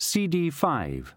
CD 5.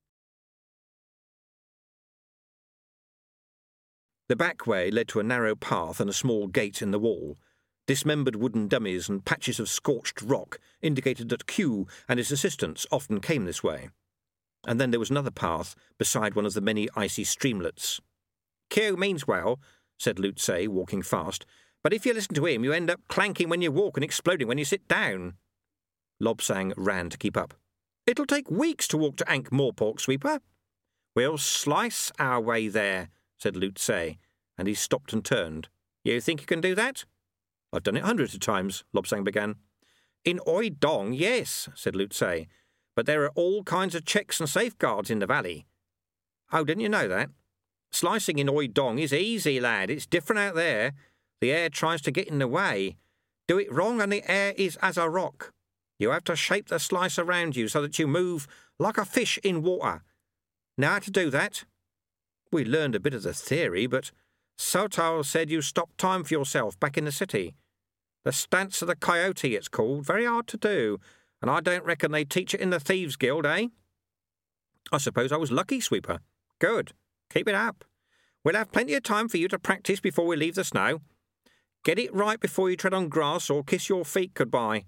The back way led to a narrow path and a small gate in the wall. Dismembered wooden dummies and patches of scorched rock indicated that Q and his assistants often came this way. And then there was another path beside one of the many icy streamlets. "Q means well," said Lutze, walking fast, "but if you listen to him, you end up clanking when you walk and exploding when you sit down." Lobsang ran to keep up. "It'll take weeks to walk to Ankh-Morpork, Sweeper." "We'll slice our way there," said Lutze, and he stopped and turned. "You think you can do that?" "I've done it hundreds of times," Lobsang began. "In Oi Dong, yes," said Lutze, "but there are all kinds of checks and safeguards in the valley." "Oh, didn't you know that? Slicing in Oi Dong is easy, lad. It's different out there. The air tries to get in the way. Do it wrong and the air is as a rock. You have to shape the slice around you so that you move like a fish in water. Know how to do that?" "We learned a bit of the theory, but Sotal said you stopped time for yourself back in the city. The stance of the coyote, it's called. Very hard to do, and I don't reckon they teach it in the Thieves' Guild, eh?" "I suppose I was lucky, Sweeper." "Good. Keep it up. We'll have plenty of time for you to practice before we leave the snow. Get it right before you tread on grass or kiss your feet goodbye."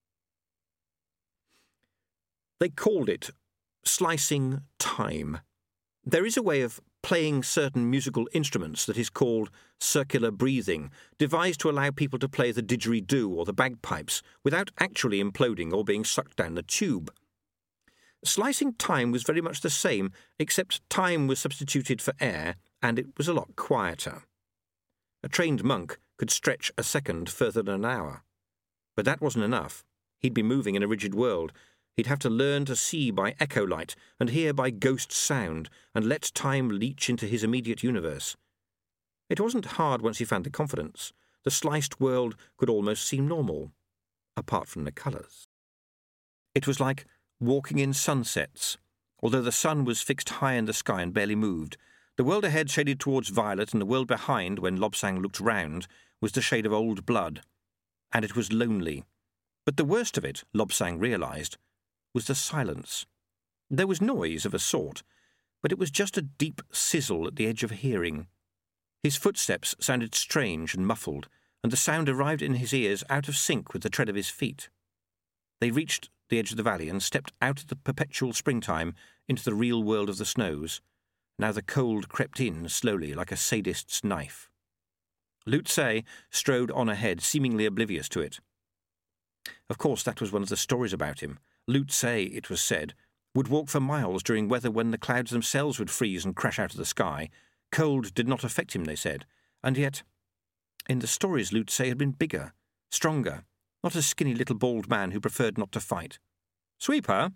They called it slicing time. There is a way of playing certain musical instruments that is called circular breathing, devised to allow people to play the didgeridoo or the bagpipes without actually imploding or being sucked down the tube. Slicing time was very much the same, except time was substituted for air, and it was a lot quieter. A trained monk could stretch a second further than an hour. But that wasn't enough. He'd be moving in a rigid world. He'd have to learn to see by echo light and hear by ghost sound and let time leach into his immediate universe. It wasn't hard once he found the confidence. The sliced world could almost seem normal, apart from the colours. It was like walking in sunsets. Although the sun was fixed high in the sky and barely moved, the world ahead shaded towards violet, and the world behind, when Lobsang looked round, was the shade of old blood. And it was lonely. But the worst of it, Lobsang realised, was the silence. There was noise of a sort, but it was just a deep sizzle at the edge of hearing. His footsteps sounded strange and muffled, and the sound arrived in his ears out of sync with the tread of his feet. They reached the edge of the valley and stepped out of the perpetual springtime into the real world of the snows. Now the cold crept in slowly like a sadist's knife. Lutze strode on ahead, seemingly oblivious to it. Of course, that was one of the stories about him. Lutze, it was said, would walk for miles during weather when the clouds themselves would freeze and crash out of the sky. Cold did not affect him, they said, and yet, in the stories, Lutze had been bigger, stronger, not a skinny little bald man who preferred not to fight. "Sweeper?"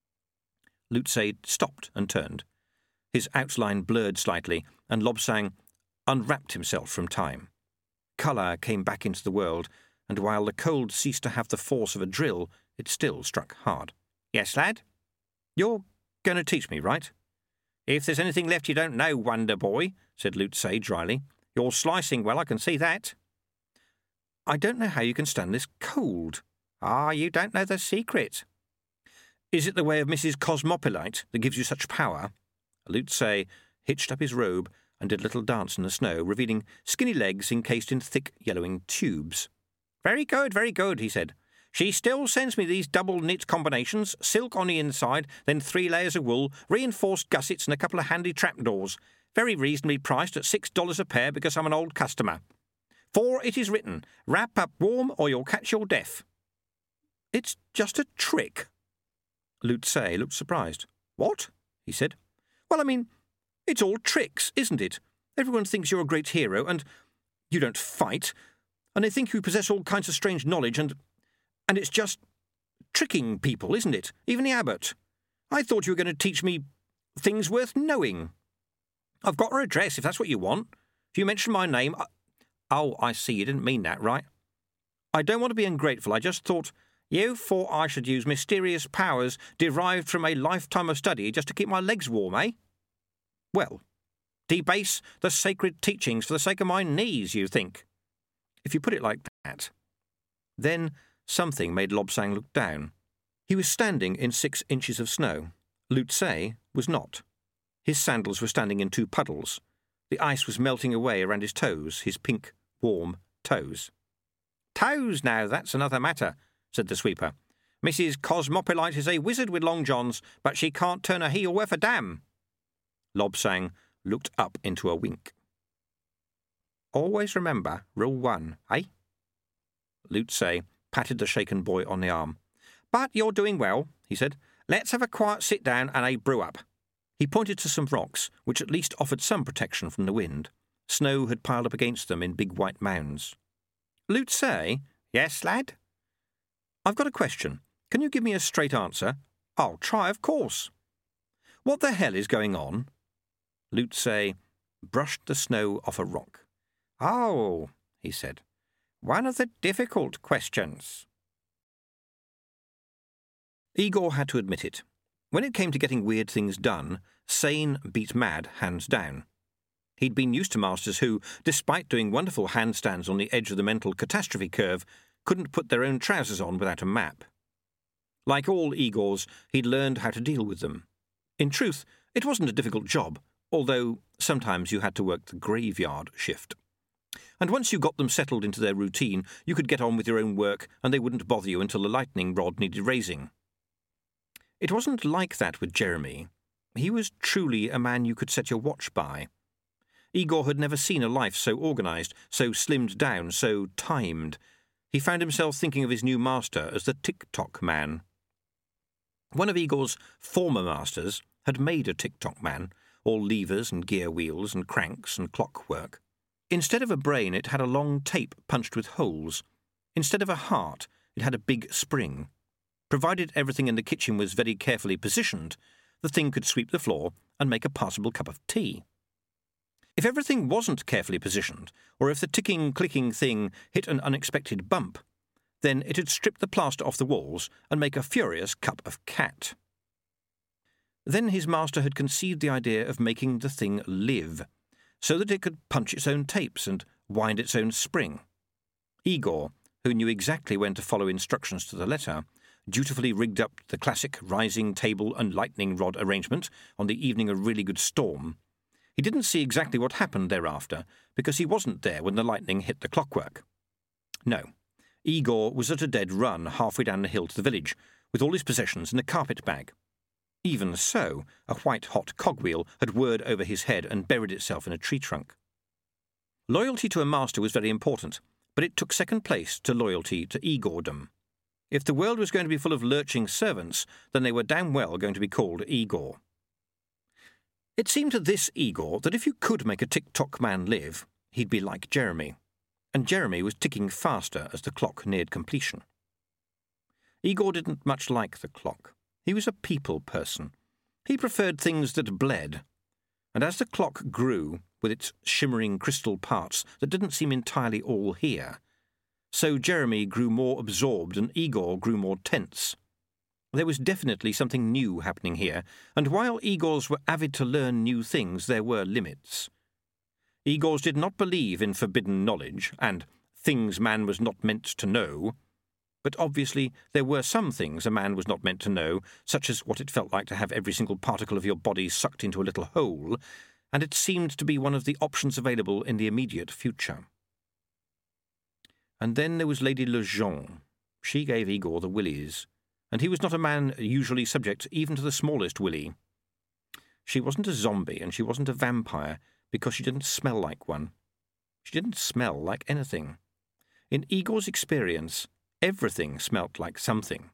Lutze stopped and turned. His outline blurred slightly, and Lobsang unwrapped himself from time. Colour came back into the world, and while the cold ceased to have the force of a drill, it still struck hard. "Yes, lad? You're going to teach me, right?" "If there's anything left you don't know, Wonder Boy," said Lutze dryly. "You're slicing well, I can see that." "I don't know how you can stand this cold." "Ah, you don't know the secret." "Is it the way of Mrs. Cosmopolite that gives you such power?" Lutze hitched up his robe and did a little dance in the snow, revealing skinny legs encased in thick yellowing tubes. Very good," he said. "She still sends me these double-knit combinations, silk on the inside, then 3 layers of wool, reinforced gussets and a couple of handy trapdoors. Very reasonably priced at $6 a pair because I'm an old customer. For it is written, 'Wrap up warm or you'll catch your death.'" "It's just a trick." Lutze looked surprised. "What?" he said. "Well, I mean, it's all tricks, isn't it? Everyone thinks you're a great hero, and you don't fight, and they think you possess all kinds of strange knowledge, and it's just tricking people, isn't it? Even the abbot. I thought you were going to teach me things worth knowing. I've got her address, if that's what you want. If you mention my name... Oh, I see, you didn't mean that, right? I don't want to be ungrateful, I just thought... You thought I should use mysterious powers derived from a lifetime of study just to keep my legs warm, eh? Well, debase the sacred teachings for the sake of my knees, you think? If you put it like that. Then something made Lobsang look down. He was standing in 6 inches of snow. Lutze was not. His sandals were standing in 2 puddles. The ice was melting away around his toes, his pink, warm toes. "Toes now, that's another matter," said the sweeper. "Mrs. Cosmopolite is a wizard with long johns, but she can't turn a heel worth a damn." Lobsang looked up into a wink. "Always remember Rule 1, eh?" Lutze patted the shaken boy on the arm. "But you're doing well," he said. "Let's have a quiet sit-down and a brew-up." He pointed to some rocks, which at least offered some protection from the wind. Snow had piled up against them in big white mounds. "Lutze?" "Yes, lad?" "I've got a question. Can you give me a straight answer?" "I'll try, of course." "What the hell is going on?" Lutze brushed the snow off a rock. "Oh," he said, "one of the difficult questions." Igor had to admit it. When it came to getting weird things done, sane beat mad hands down. He'd been used to masters who, despite doing wonderful handstands on the edge of the mental catastrophe curve, couldn't put their own trousers on without a map. Like all Igors, he'd learned how to deal with them. In truth, it wasn't a difficult job, although sometimes you had to work the graveyard shift. And once you got them settled into their routine, you could get on with your own work and they wouldn't bother you until the lightning rod needed raising. It wasn't like that with Jeremy. He was truly a man you could set your watch by. Igor had never seen a life so organised, so slimmed down, so timed. He found himself thinking of his new master as the tick-tock man. One of Igor's former masters had made a tick-tock man, all levers and gear wheels and cranks and clockwork. Instead of a brain, it had a long tape punched with holes. Instead of a heart, it had a big spring. Provided everything in the kitchen was very carefully positioned, the thing could sweep the floor and make a passable cup of tea. If everything wasn't carefully positioned, or if the ticking, clicking thing hit an unexpected bump, then it'd strip the plaster off the walls and make a furious cup of cat. Then his master had conceived the idea of making the thing live, so that it could punch its own tapes and wind its own spring. Igor, who knew exactly when to follow instructions to the letter, dutifully rigged up the classic rising table and lightning rod arrangement on the evening of really good storm. He didn't see exactly what happened thereafter, because he wasn't there when the lightning hit the clockwork. No, Igor was at a dead run halfway down the hill to the village, with all his possessions in a carpet bag. Even so, a white-hot cogwheel had whirred over his head and buried itself in a tree trunk. Loyalty to a master was very important, but it took second place to loyalty to Igordom. If the world was going to be full of lurching servants, then they were damn well going to be called Igor. It seemed to this Igor that if you could make a tick-tock man live, he'd be like Jeremy, and Jeremy was ticking faster as the clock neared completion. Igor didn't much like the clock. He was a people person. He preferred things that bled, and as the clock grew, with its shimmering crystal parts that didn't seem entirely all here, so Jeremy grew more absorbed and Igor grew more tense. There was definitely something new happening here, and while Igors were avid to learn new things, there were limits. Igors did not believe in forbidden knowledge and things man was not meant to know, but obviously there were some things a man was not meant to know, such as what it felt like to have every single particle of your body sucked into a little hole, and it seemed to be one of the options available in the immediate future. And then there was Lady Lejeune. She gave Igor the willies, and he was not a man usually subject even to the smallest willy. She wasn't a zombie, and she wasn't a vampire, because she didn't smell like one. She didn't smell like anything. In Igor's experience, everything smelt like something.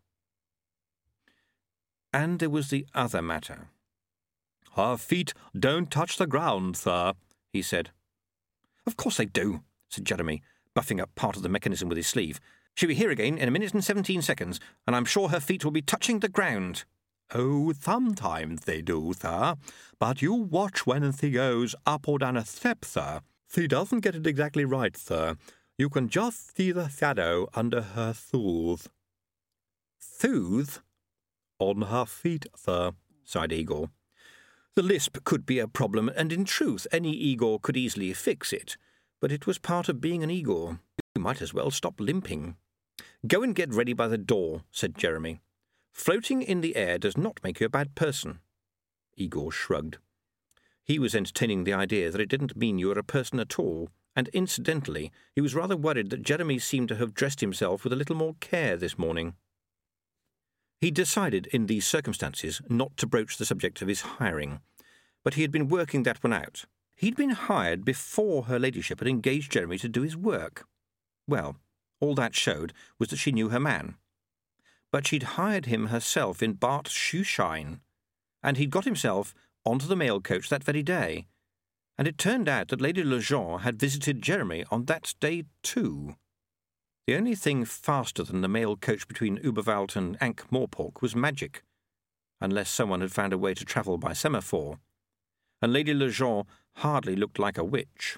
And there was the other matter. "Her feet don't touch the ground, sir," he said. "Of course they do," said Jeremy, buffing up part of the mechanism with his sleeve. "She'll be here again in 1 minute and 17 seconds, and I'm sure her feet will be touching the ground." "Oh, sometimes they do, sir. But you watch when she goes up or down a step, sir. She doesn't get it exactly right, sir. You can just see the shadow under her shoes." "Shoes?" "On her feet, sir," sighed Igor. The lisp could be a problem, and in truth any Igor could easily fix it, but it was part of being an Igor. You might as well stop limping. "Go and get ready by the door," said Jeremy. Floating in the air does not make you a bad person. Igor shrugged. He was entertaining the idea that it didn't mean you were a person at all, and incidentally, he was rather worried that Jeremy seemed to have dressed himself with a little more care this morning. He decided in these circumstances not to broach the subject of his hiring, but he had been working that one out. He'd been hired before her ladyship had engaged Jeremy to do his work. Well, all that showed was that she knew her man. But she'd hired him herself in Bart Shoeshine, and he'd got himself onto the mail coach that very day, and it turned out that Lady Lejeune had visited Jeremy on that day too. The only thing faster than the mail coach between Uberwald and Ankh-Morpork was magic, unless someone had found a way to travel by semaphore, and Lady Lejeune hardly looked like a witch.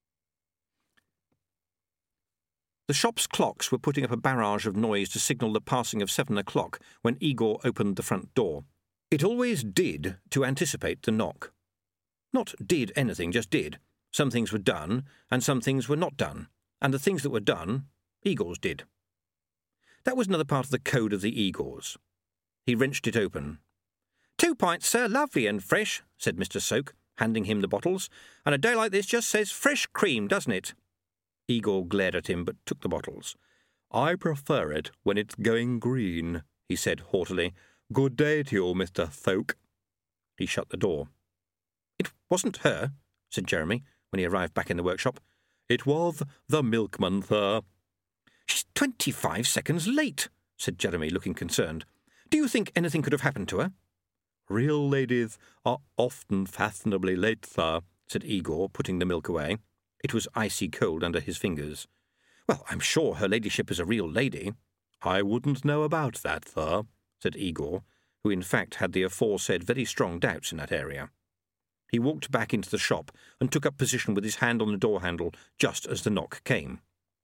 The shop's clocks were putting up a barrage of noise to signal the passing of 7 o'clock when Igor opened the front door. It always did to anticipate the knock. Not did anything, just did. Some things were done, and some things were not done, and the things that were done, Igor's did. That was another part of the code of the Igors. He wrenched it open. 2 pints, sir, lovely and fresh, said Mr. Soak, handing him the bottles, and a day like this just says fresh cream, doesn't it? Igor glared at him, but took the bottles. I prefer it when it's going green, he said haughtily. Good day to you, Mr. Soak. He shut the door. It wasn't her, said Jeremy, when he arrived back in the workshop. It was the milkman, sir. She's 25 seconds late, said Jeremy, looking concerned. Do you think anything could have happened to her? Real ladies are often fashionably late, sir, said Igor, putting the milk away. It was icy cold under his fingers. Well, I'm sure her ladyship is a real lady. I wouldn't know about that, sir, said Igor, who in fact had the aforesaid very strong doubts in that area. He walked back into the shop and took up position with his hand on the door handle just as the knock came.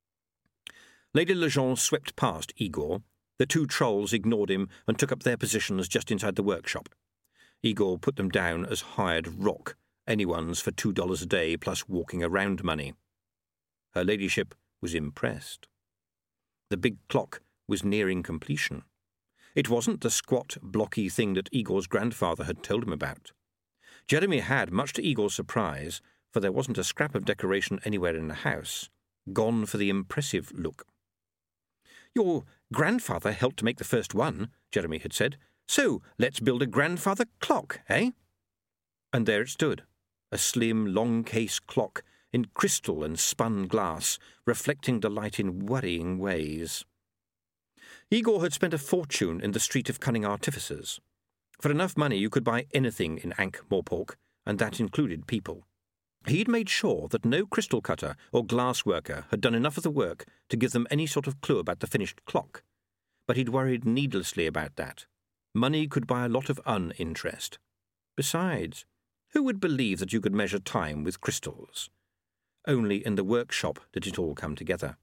Lady Lejeune swept past Igor. The 2 trolls ignored him and took up their positions just inside the workshop. Igor put them down as hired rock, anyone's for $2 a day plus walking around money. Her ladyship was impressed. The big clock was nearing completion. It wasn't the squat, blocky thing that Igor's grandfather had told him about. Jeremy had, much to Igor's surprise, for there wasn't a scrap of decoration anywhere in the house, gone for the impressive look. Your grandfather helped to make the first one, Jeremy had said, so let's build a grandfather clock, eh? And there it stood, a slim, long-case clock in crystal and spun glass, reflecting the light in worrying ways. Igor had spent a fortune in the Street of Cunning Artificers. For enough money you could buy anything in Ankh-Morpork, and that included people. He'd made sure that no crystal cutter or glass worker had done enough of the work to give them any sort of clue about the finished clock. But he'd worried needlessly about that. Money could buy a lot of uninterest. Besides, who would believe that you could measure time with crystals? Only in the workshop did it all come together.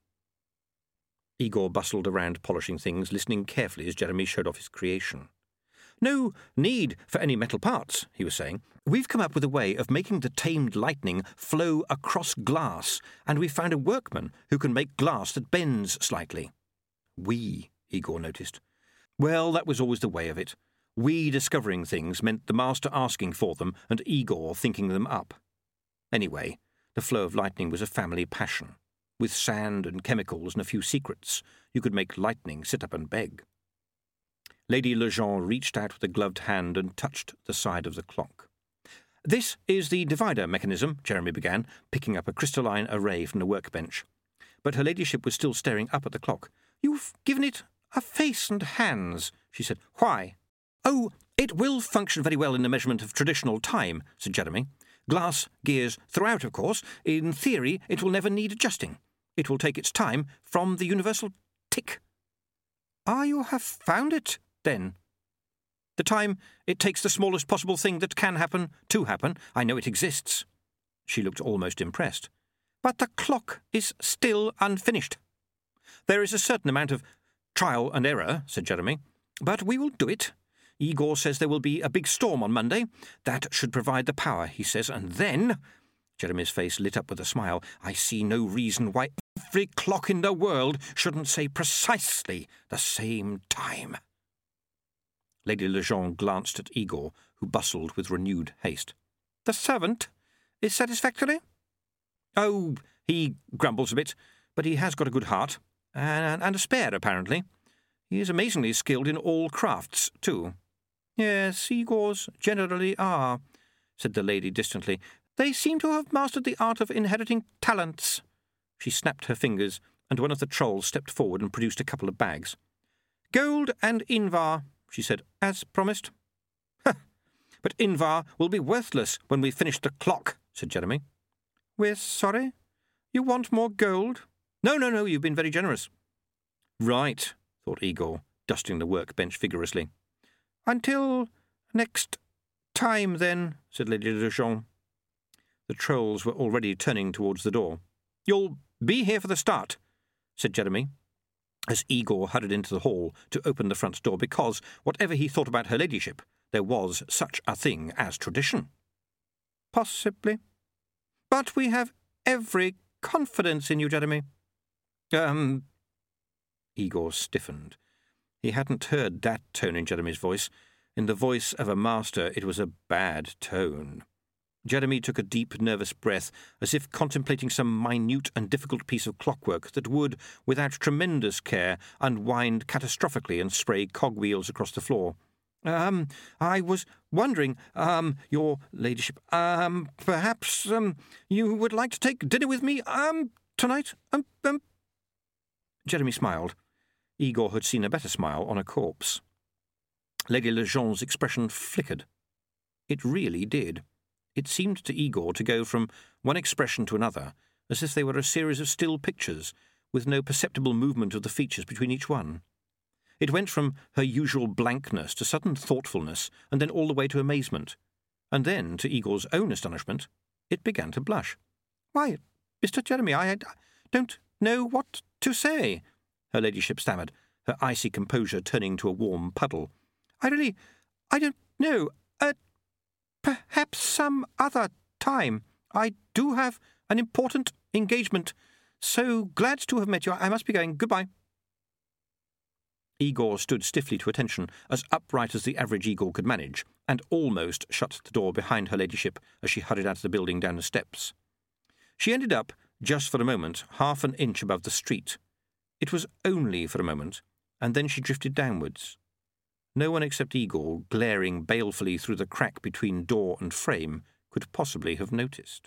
Igor bustled around polishing things, listening carefully as Jeremy showed off his creation. No need for any metal parts, he was saying. We've come up with a way of making the tamed lightning flow across glass, and we've found a workman who can make glass that bends slightly. We, Igor noticed. Well, that was always the way of it. We discovering things meant the master asking for them and Igor thinking them up. Anyway, the flow of lightning was a family passion. With sand and chemicals and a few secrets, you could make lightning sit up and beg. Lady Lejeune reached out with a gloved hand and touched the side of the clock. This is the divider mechanism, Jeremy began, picking up a crystalline array from the workbench. But her ladyship was still staring up at the clock. You've given it a face and hands, she said. Why? Oh, it will function very well in the measurement of traditional time, said Jeremy. Glass gears throughout, of course. In theory, it will never need adjusting. It will take its time from the universal tick. Ah, you have found it, then? The time it takes the smallest possible thing that can happen to happen. I know it exists. She looked almost impressed. But the clock is still unfinished. There is a certain amount of trial and error, said Jeremy, but we will do it. Igor says there will be a big storm on Monday. That should provide the power, he says, and then... Jeremy's face lit up with a smile. I see no reason why every clock in the world shouldn't say precisely the same time. Lady Lejeune glanced at Igor, who bustled with renewed haste. "The servant is satisfactory?" "Oh, he grumbles a bit, but he has got a good heart, and a spare, apparently. He is amazingly skilled in all crafts, too." "Yes, Igors generally are," said the lady distantly. "They seem to have mastered the art of inheriting talents." She snapped her fingers, and one of the trolls stepped forward and produced a couple of bags. "Gold and Invar," she said, "as promised." "But Invar will be worthless when we finish the clock," said Jeremy. "We're sorry? You want more gold?" No, you've been very generous." "Right," thought Igor, dusting the workbench vigorously. "Until next time, then," said Lady Lejeune. The trolls were already turning towards the door. "You'll be here for the start," said Jeremy, as Igor hurried into the hall to open the front door, because, whatever he thought about her ladyship, there was such a thing as tradition. "Possibly. But we have every confidence in you, Jeremy." Igor stiffened. He hadn't heard that tone in Jeremy's voice. In the voice of a master, it was a bad tone. Jeremy took a deep, nervous breath, as if contemplating some minute and difficult piece of clockwork that would, without tremendous care, unwind catastrophically and spray cogwheels across the floor. I was wondering, your ladyship, perhaps, you would like to take dinner with me, tonight, Jeremy smiled. Igor had seen a better smile on a corpse. Lady Lejeune's expression flickered. It really did. It seemed to Igor to go from one expression to another, as if they were a series of still pictures, with no perceptible movement of the features between each one. It went from her usual blankness to sudden thoughtfulness, and then all the way to amazement. And then, to Igor's own astonishment, it began to blush. "Why, Mr. Jeremy, I don't know what to say," her ladyship stammered, her icy composure turning to a warm puddle. I don't know. Perhaps some other time. I do have an important engagement. So glad to have met you. I must be going. Goodbye." Igor stood stiffly to attention, as upright as the average Igor could manage, and almost shut the door behind her ladyship as she hurried out of the building down the steps. She ended up, just for a moment, half an inch above the street. It was only for a moment, and then she drifted downwards. No one except Igor, glaring balefully through the crack between door and frame, could possibly have noticed.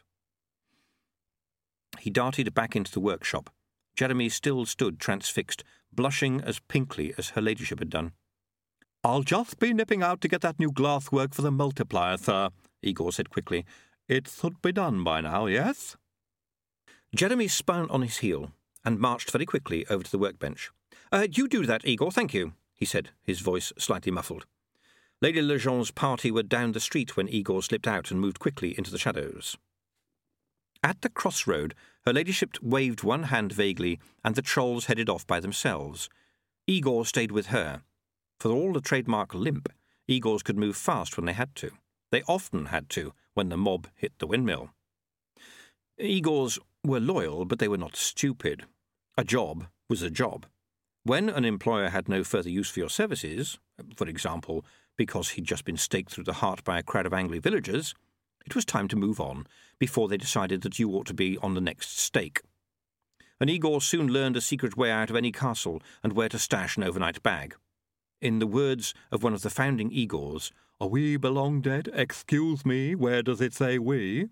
He darted back into the workshop. Jeremy still stood transfixed, blushing as pinkly as her ladyship had done. "I'll just be nipping out to get that new glasswork for the multiplier, sir," Igor said quickly. "It should be done by now, yes?" Jeremy spun on his heel and marched very quickly over to the workbench. "You do that, Igor, thank you," he said, his voice slightly muffled. Lady Lejeune's party were down the street when Igor slipped out and moved quickly into the shadows. At the crossroad, her ladyship waved one hand vaguely, and the trolls headed off by themselves. Igor stayed with her. For all the trademark limp, Igors could move fast when they had to. They often had to, when the mob hit the windmill. Igors were loyal, but they were not stupid. A job was a job. When an employer had no further use for your services, for example, because he'd just been staked through the heart by a crowd of angry villagers, it was time to move on before they decided that you ought to be on the next stake. And Igor soon learned a secret way out of any castle and where to stash an overnight bag. In the words of one of the founding Igors, "Are we belong dead? Excuse me, where does it say we?"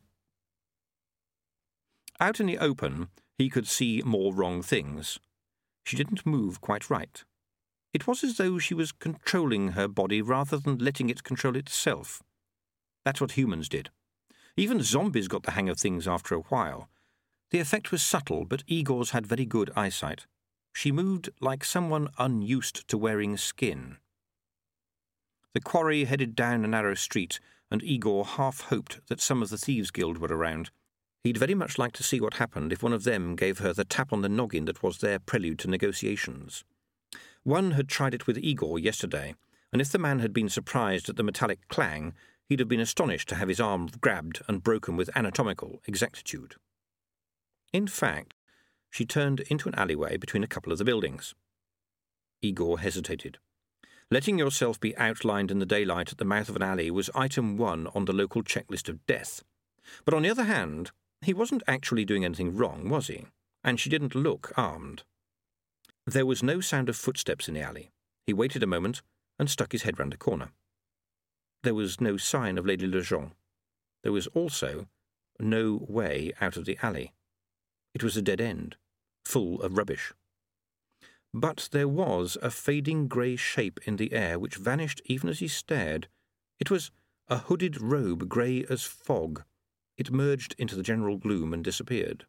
Out in the open, he could see more wrong things. She didn't move quite right. It was as though she was controlling her body rather than letting it control itself. That's what humans did. Even zombies got the hang of things after a while. The effect was subtle, but Igor's had very good eyesight. She moved like someone unused to wearing skin. The quarry headed down a narrow street, and Igor half hoped that some of the Thieves' Guild were around. He'd very much like to see what happened if one of them gave her the tap on the noggin that was their prelude to negotiations. One had tried it with Igor yesterday, and if the man had been surprised at the metallic clang, he'd have been astonished to have his arm grabbed and broken with anatomical exactitude. In fact, she turned into an alleyway between a couple of the buildings. Igor hesitated. Letting yourself be outlined in the daylight at the mouth of an alley was item 1 on the local checklist of death. But on the other hand, he wasn't actually doing anything wrong, was he? And she didn't look armed. There was no sound of footsteps in the alley. He waited a moment and stuck his head round a corner. There was no sign of Lady Lejeune. There was also no way out of the alley. It was a dead end, full of rubbish. But there was a fading grey shape in the air which vanished even as he stared. It was a hooded robe grey as fog. It merged into the general gloom and disappeared.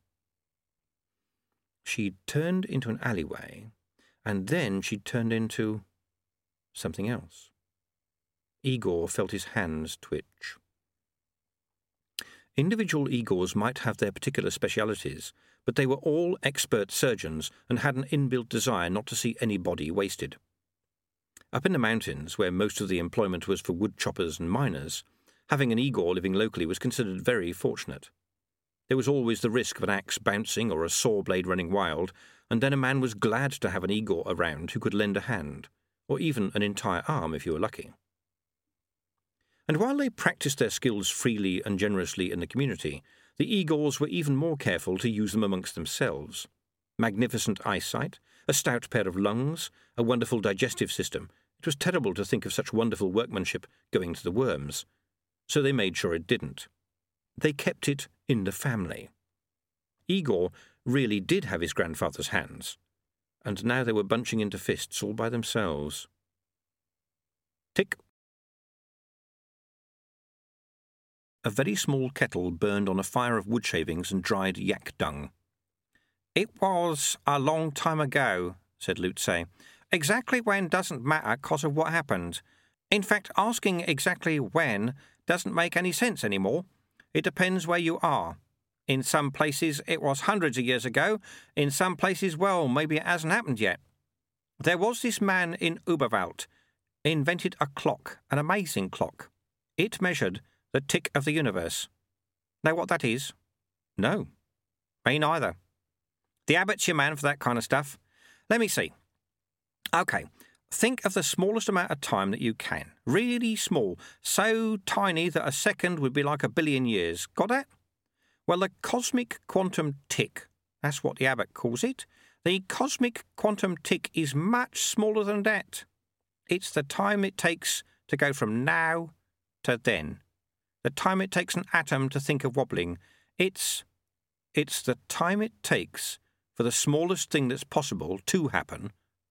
She turned into an alleyway, and then she turned into something else. Igor felt his hands twitch. Individual Igors might have their particular specialities, but they were all expert surgeons and had an inbuilt desire not to see any body wasted. Up in the mountains, where most of the employment was for wood choppers and miners, having an Igor living locally was considered very fortunate. There was always the risk of an axe bouncing or a saw blade running wild, and then a man was glad to have an Igor around who could lend a hand, or even an entire arm if you were lucky. And while they practiced their skills freely and generously in the community, the Igors were even more careful to use them amongst themselves. Magnificent eyesight, a stout pair of lungs, a wonderful digestive system. It was terrible to think of such wonderful workmanship going to the worms. So they made sure it didn't. They kept it in the family. Igor really did have his grandfather's hands, and now they were bunching into fists all by themselves. Tick. A very small kettle burned on a fire of wood shavings and dried yak dung. "It was a long time ago," said Lutze. "Exactly when doesn't matter 'cause of what happened. In fact, asking exactly when doesn't make any sense anymore. It depends where you are. In some places it was hundreds of years ago. In some places, well, maybe it hasn't happened yet. There was this man in Uberwald, invented a clock, an amazing clock. It measured the tick of the universe. Know what that is? No. Me neither. The abbot's your man for that kind of stuff. Let me see. OK, think of the smallest amount of time that you can. Really small. So tiny that a second would be like a billion years. Got that? Well, the cosmic quantum tick, that's what the abbot calls it. The cosmic quantum tick is much smaller than that. It's the time it takes to go from now to then. The time it takes an atom to think of wobbling. It's the time it takes for the smallest thing that's possible to happen,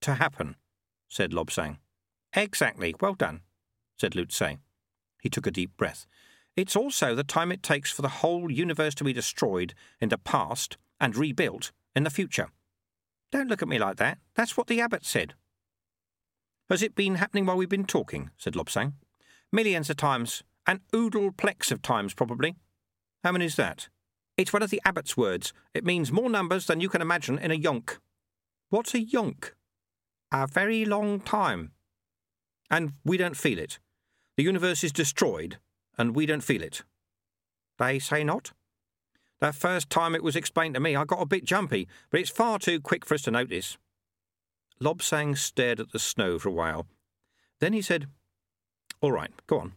said Lobsang. Exactly, well done, said Lutze. He took a deep breath. It's also the time it takes for the whole universe to be destroyed in the past and rebuilt in the future. Don't look at me like that. That's what the abbot said. Has it been happening while we've been talking? Said Lobsang. Millions of times. An oodleplex of times, probably. How many is that? It's one of the abbot's words. It means more numbers than you can imagine in a yonk. What's a yonk? A very long time. And we don't feel it. The universe is destroyed, and we don't feel it. They say not? The first time it was explained to me, I got a bit jumpy, but it's far too quick for us to notice. Lobsang stared at the snow for a while. Then he said, All right, go on.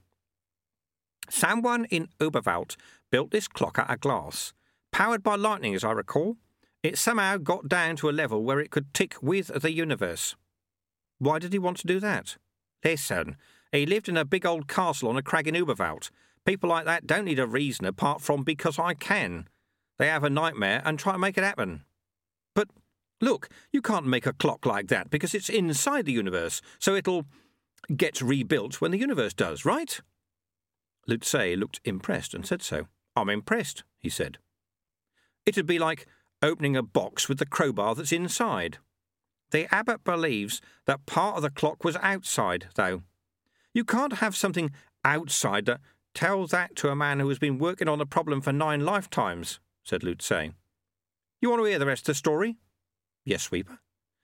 Someone in Uberwald built this clock out of glass, powered by lightning, as I recall. It somehow got down to a level where it could tick with the universe. Why did he want to do that? Listen, he lived in a big old castle on a crag in Uberwald. People like that don't need a reason apart from because I can. They have a nightmare and try to make it happen. But, look, you can't make a clock like that because it's inside the universe, so it'll get rebuilt when the universe does, right? Lutze looked impressed and said so. I'm impressed, he said. It'd be like opening a box with the crowbar that's inside. The abbot believes that part of the clock was outside, though. You can't have something outside that tells that to a man who has been working on a problem for 9 lifetimes, said Lutze. You want to hear the rest of the story? Yes, Sweeper.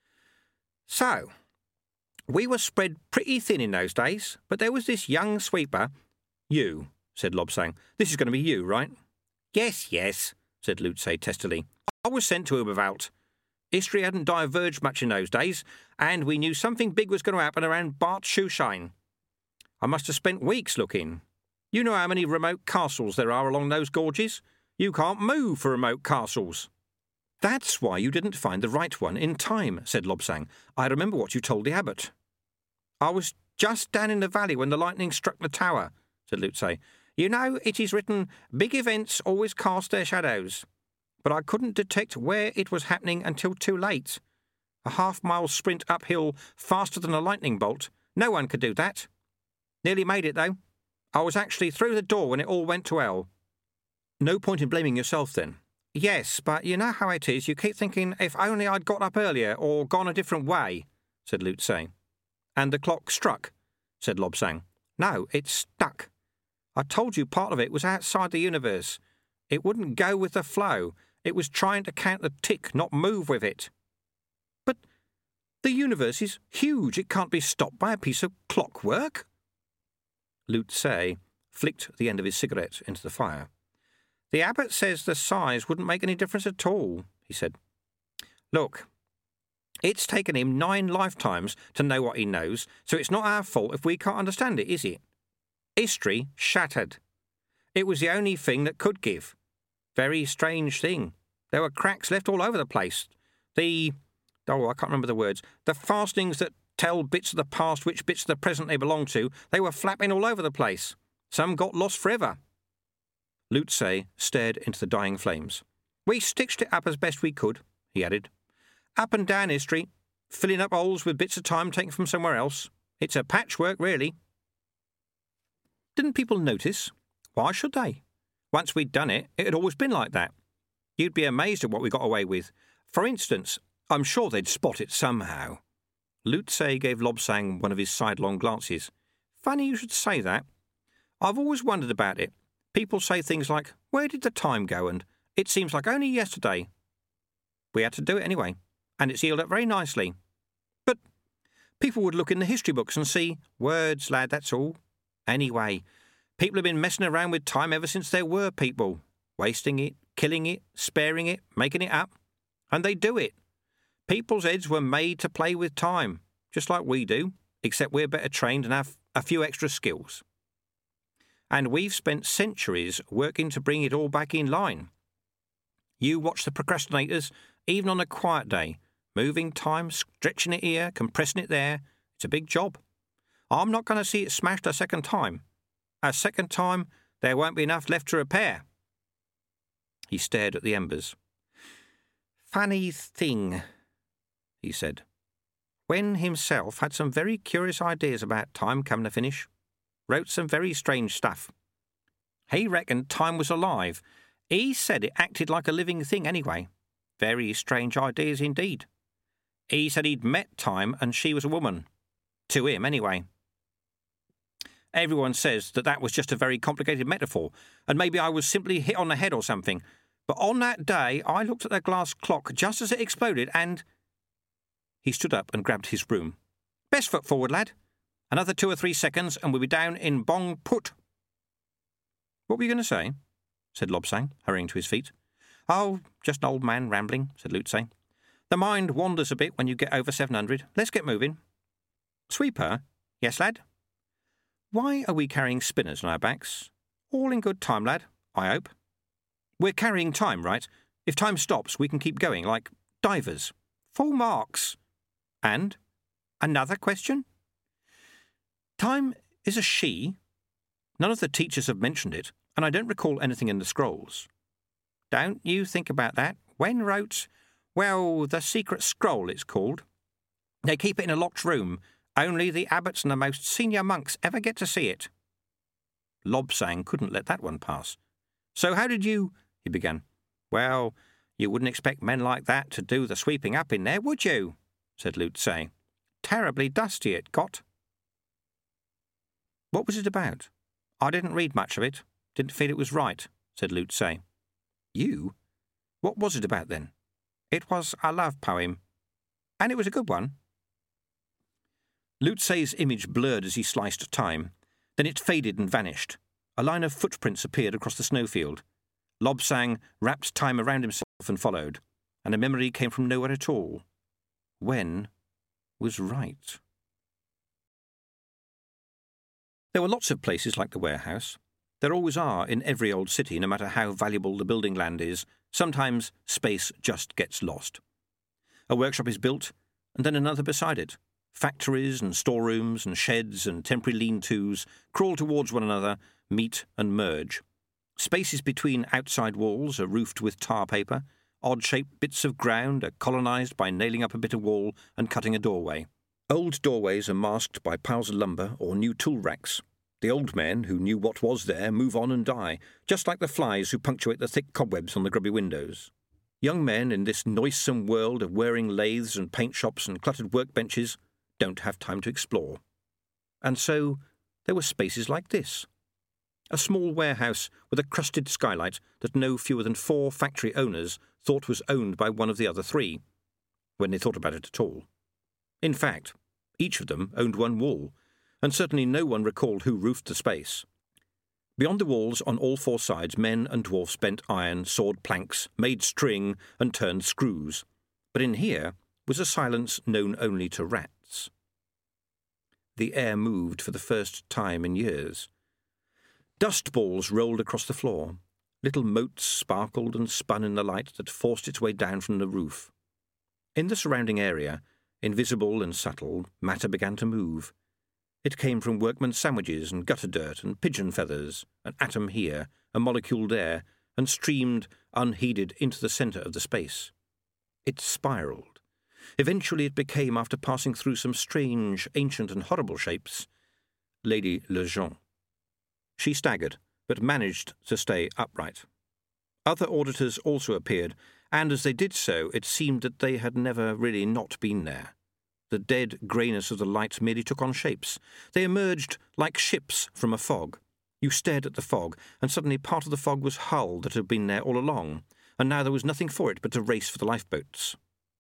So, we were spread pretty thin in those days, but there was this young sweeper. You, said Lobsang. This is going to be you, right? Yes, said Lutze testily. I was sent to Uberwald. History hadn't diverged much in those days, and we knew something big was going to happen around Bart Shoeshine. I must have spent weeks looking. You know how many remote castles there are along those gorges? You can't move for remote castles." "That's why you didn't find the right one in time," said Lobsang. "I remember what you told the abbot." "I was just down in the valley when the lightning struck the tower," said Lutze. "You know, it is written, big events always cast their shadows. But I couldn't detect where it was happening until too late. A half-mile sprint uphill faster than a lightning bolt. No one could do that. Nearly made it, though. I was actually through the door when it all went to hell." "No point in blaming yourself, then." "Yes, but you know how it is. You keep thinking, if only I'd got up earlier or gone a different way," said Lutze. "And the clock struck," said Lobsang. "No, it stuck. I told you part of it was outside the universe. It wouldn't go with the flow. It was trying to count the tick, not move with it." "But the universe is huge. It can't be stopped by a piece of clockwork." Lutze flicked the end of his cigarette into the fire. "The abbot says the size wouldn't make any difference at all," he said. "Look, it's taken him 9 lifetimes to know what he knows, so it's not our fault if we can't understand it, is it? History shattered. It was the only thing that could give. Very strange thing. There were cracks left all over the place. I can't remember the words. The fastenings that tell bits of the past which bits of the present they belong to, they were flapping all over the place. Some got lost forever." Lutze stared into the dying flames. "We stitched it up as best we could," he added. "Up and down history, filling up holes with bits of time taken from somewhere else. It's a patchwork, really." "Didn't people notice? Why should they? Once we'd done it, it had always been like that. You'd be amazed at what we got away with. For instance, I'm sure they'd spot it somehow." Lutze gave Lobsang one of his sidelong glances. "Funny you should say that. I've always wondered about it. People say things like, 'Where did the time go?' and 'It seems like only yesterday.' We had to do it anyway, and it's healed up very nicely. But people would look in the history books and see, 'Words, lad, that's all.' Anyway, people have been messing around with time ever since there were people. Wasting it, killing it, sparing it, making it up. And they do it. People's heads were made to play with time, just like we do, except we're better trained and have a few extra skills. And we've spent centuries working to bring it all back in line. You watch the procrastinators, even on a quiet day, moving time, stretching it here, compressing it there. It's a big job. I'm not going to see it smashed a second time. A second time, there won't be enough left to repair." He stared at the embers. "Funny thing," he said. "Wen himself had some very curious ideas about time come to finish. Wrote some very strange stuff. He reckoned time was alive. He said it acted like a living thing anyway. Very strange ideas indeed. He said he'd met time and she was a woman. To him, anyway. Everyone says that was just a very complicated metaphor, and maybe I was simply hit on the head or something. But on that day, I looked at the glass clock just as it exploded and—" He stood up and grabbed his broom. "Best foot forward, lad. Another 2 or 3 seconds and we'll be down in Bong Put." "What were you going to say?" said Lobsang, hurrying to his feet. "Oh, just an old man rambling," said Lutze. "The mind wanders a bit when you get over 700. Let's get moving." "Sweeper?" "Yes, lad?" "Why are we carrying spinners on our backs?" "All in good time, lad, I hope." "We're carrying time, right? If time stops, we can keep going, like divers." "Full marks." "And? Another question?" "Time is a she. None of the teachers have mentioned it, and I don't recall anything in the scrolls." "Don't you think about that. Wen wrote, well, the secret scroll it's called. They keep it in a locked room. Only the abbots and the most senior monks ever get to see it." Lobsang couldn't let that one pass. "So how did you—" he began. "Well, you wouldn't expect men like that to do the sweeping up in there, would you?" said Lutze. "Terribly dusty it got." "What was it about?" "I didn't read much of it. Didn't feel it was right," said Lutze. "You? What was it about, then?" "It was a love poem. And it was a good one." Lutze's image blurred as he sliced time. Then it faded and vanished. A line of footprints appeared across the snowfield. Lobsang wrapped time around himself and followed. and a memory came from nowhere at all. When was right. There were lots of places like the warehouse. There always are in every old city, no matter how valuable the building land is. Sometimes space just gets lost. A workshop is built, and then another beside it. Factories and storerooms and sheds and temporary lean-tos crawl towards one another, meet and merge. Spaces between outside walls are roofed with tar paper. Odd-shaped bits of ground are colonised by nailing up a bit of wall and cutting a doorway. Old doorways are masked by piles of lumber or new tool racks. The old men who knew what was there move on and die, just like the flies who punctuate the thick cobwebs on the grubby windows. Young men in this noisome world of whirring lathes and paint shops and cluttered workbenches don't have time to explore. And so there were spaces like this. A small warehouse with a crusted skylight that no fewer than 4 factory owners thought was owned by one of the other 3, when they thought about it at all. In fact, each of them owned one wall, and certainly no one recalled who roofed the space. Beyond the walls on all 4 sides, men and dwarfs bent iron, sawed planks, made string, and turned screws. But in here was a silence known only to rats. The air moved for the first time in years. Dust balls rolled across the floor. Little motes sparkled and spun in the light that forced its way down from the roof. In the surrounding area, invisible and subtle, matter began to move. It came from workmen's sandwiches and gutter dirt and pigeon feathers, an atom here, a molecule there, and streamed, unheeded, into the centre of the space. It spiralled. Eventually it became, after passing through some strange, ancient and horrible shapes, Lady Lejeune. She staggered, but managed to stay upright. Other auditors also appeared, and as they did so, it seemed that they had never really not been there. The dead greyness of the light merely took on shapes. They emerged like ships from a fog. You stared at the fog, and suddenly part of the fog was Hull that had been there all along, and now there was nothing for it but to race for the lifeboats.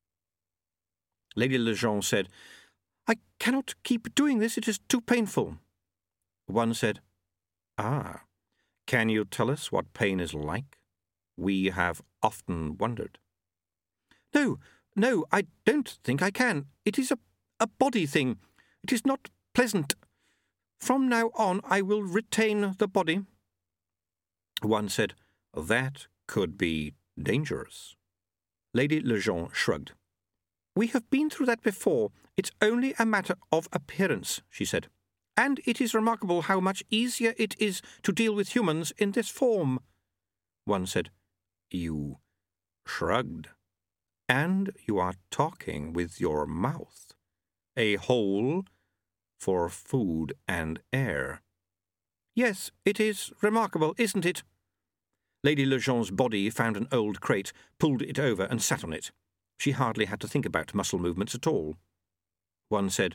Lady Lejeune said, "I cannot keep doing this, it is too painful." One said, "Ah, can you tell us what pain is like? We have often wondered." No, I don't think I can. It is a body thing. It is not pleasant. From now on I will retain the body." One said, "That could be dangerous." Lady Lejeune shrugged. "We have been through that before. It's only a matter of appearance," she said. "And it is remarkable how much easier it is to deal with humans in this form." One said, "You shrugged. And you are talking with your mouth. A hole for food and air." "Yes, it is remarkable, isn't it?" Lady Lejeune's body found an old crate, pulled it over and sat on it. She hardly had to think about muscle movements at all. One said,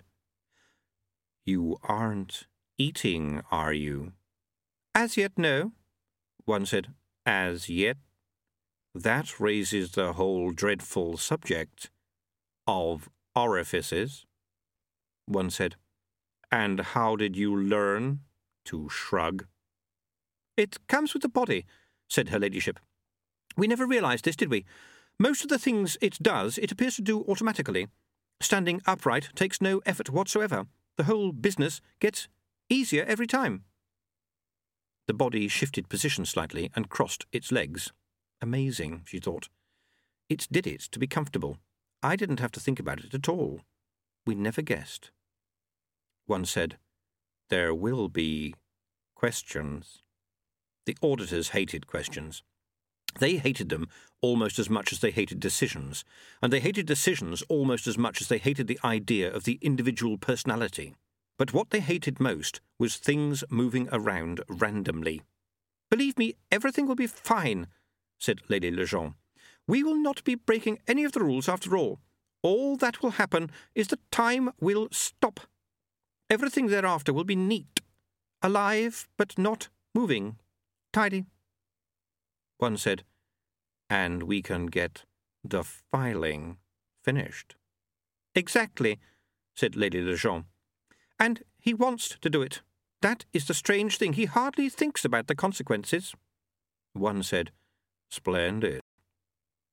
"You aren't eating, are you?" "As yet, no." One said, "As yet? That raises the whole dreadful subject of orifices." One said, "And how did you learn to shrug?" "It comes with the body," said her ladyship. "We never realised this, did we? Most of the things it does, it appears to do automatically. Standing upright takes no effort whatsoever. The whole business gets easier every time." The body shifted position slightly and crossed its legs. Amazing, she thought. It did it to be comfortable. I didn't have to think about it at all. We never guessed. One said, "There will be questions." The auditors hated questions. They hated them almost as much as they hated decisions, and they hated decisions almost as much as they hated the idea of the individual personality. But what they hated most was things moving around randomly. "Believe me, everything will be fine," said Lady Lejeune. "We will not be breaking any of the rules after all. All that will happen is that time will stop. Everything thereafter will be neat, alive but not moving, tidy." One said, "And we can get the filing finished." "Exactly," said Lady Lejeune. "And he wants to do it. That is the strange thing. He hardly thinks about the consequences." One said, "Splendid."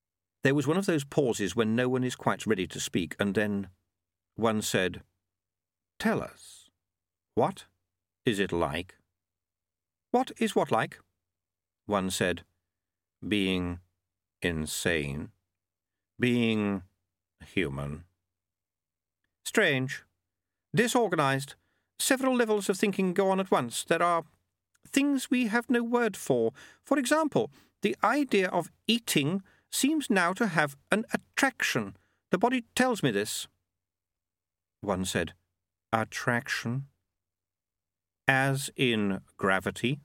There was one of those pauses when no one is quite ready to speak, and then one said, "Tell us, what is it like?" "What is what like?" One said, "Being insane, being human." "Strange. Disorganized. Several levels of thinking go on at once. There are things we have no word for. For example, the idea of eating seems now to have an attraction. The body tells me this." One said, "Attraction? As in gravity?"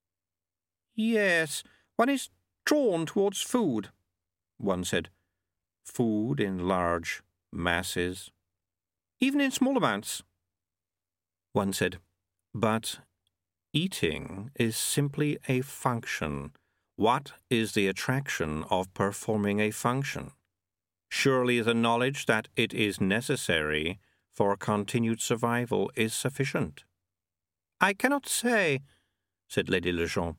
"Yes, one is drawn towards food." One said, "Food in large masses?" "Even in small amounts." One said, "But eating is simply a function. What is the attraction of performing a function? Surely the knowledge that it is necessary for continued survival is sufficient." "I cannot say," said Lady Lejeune.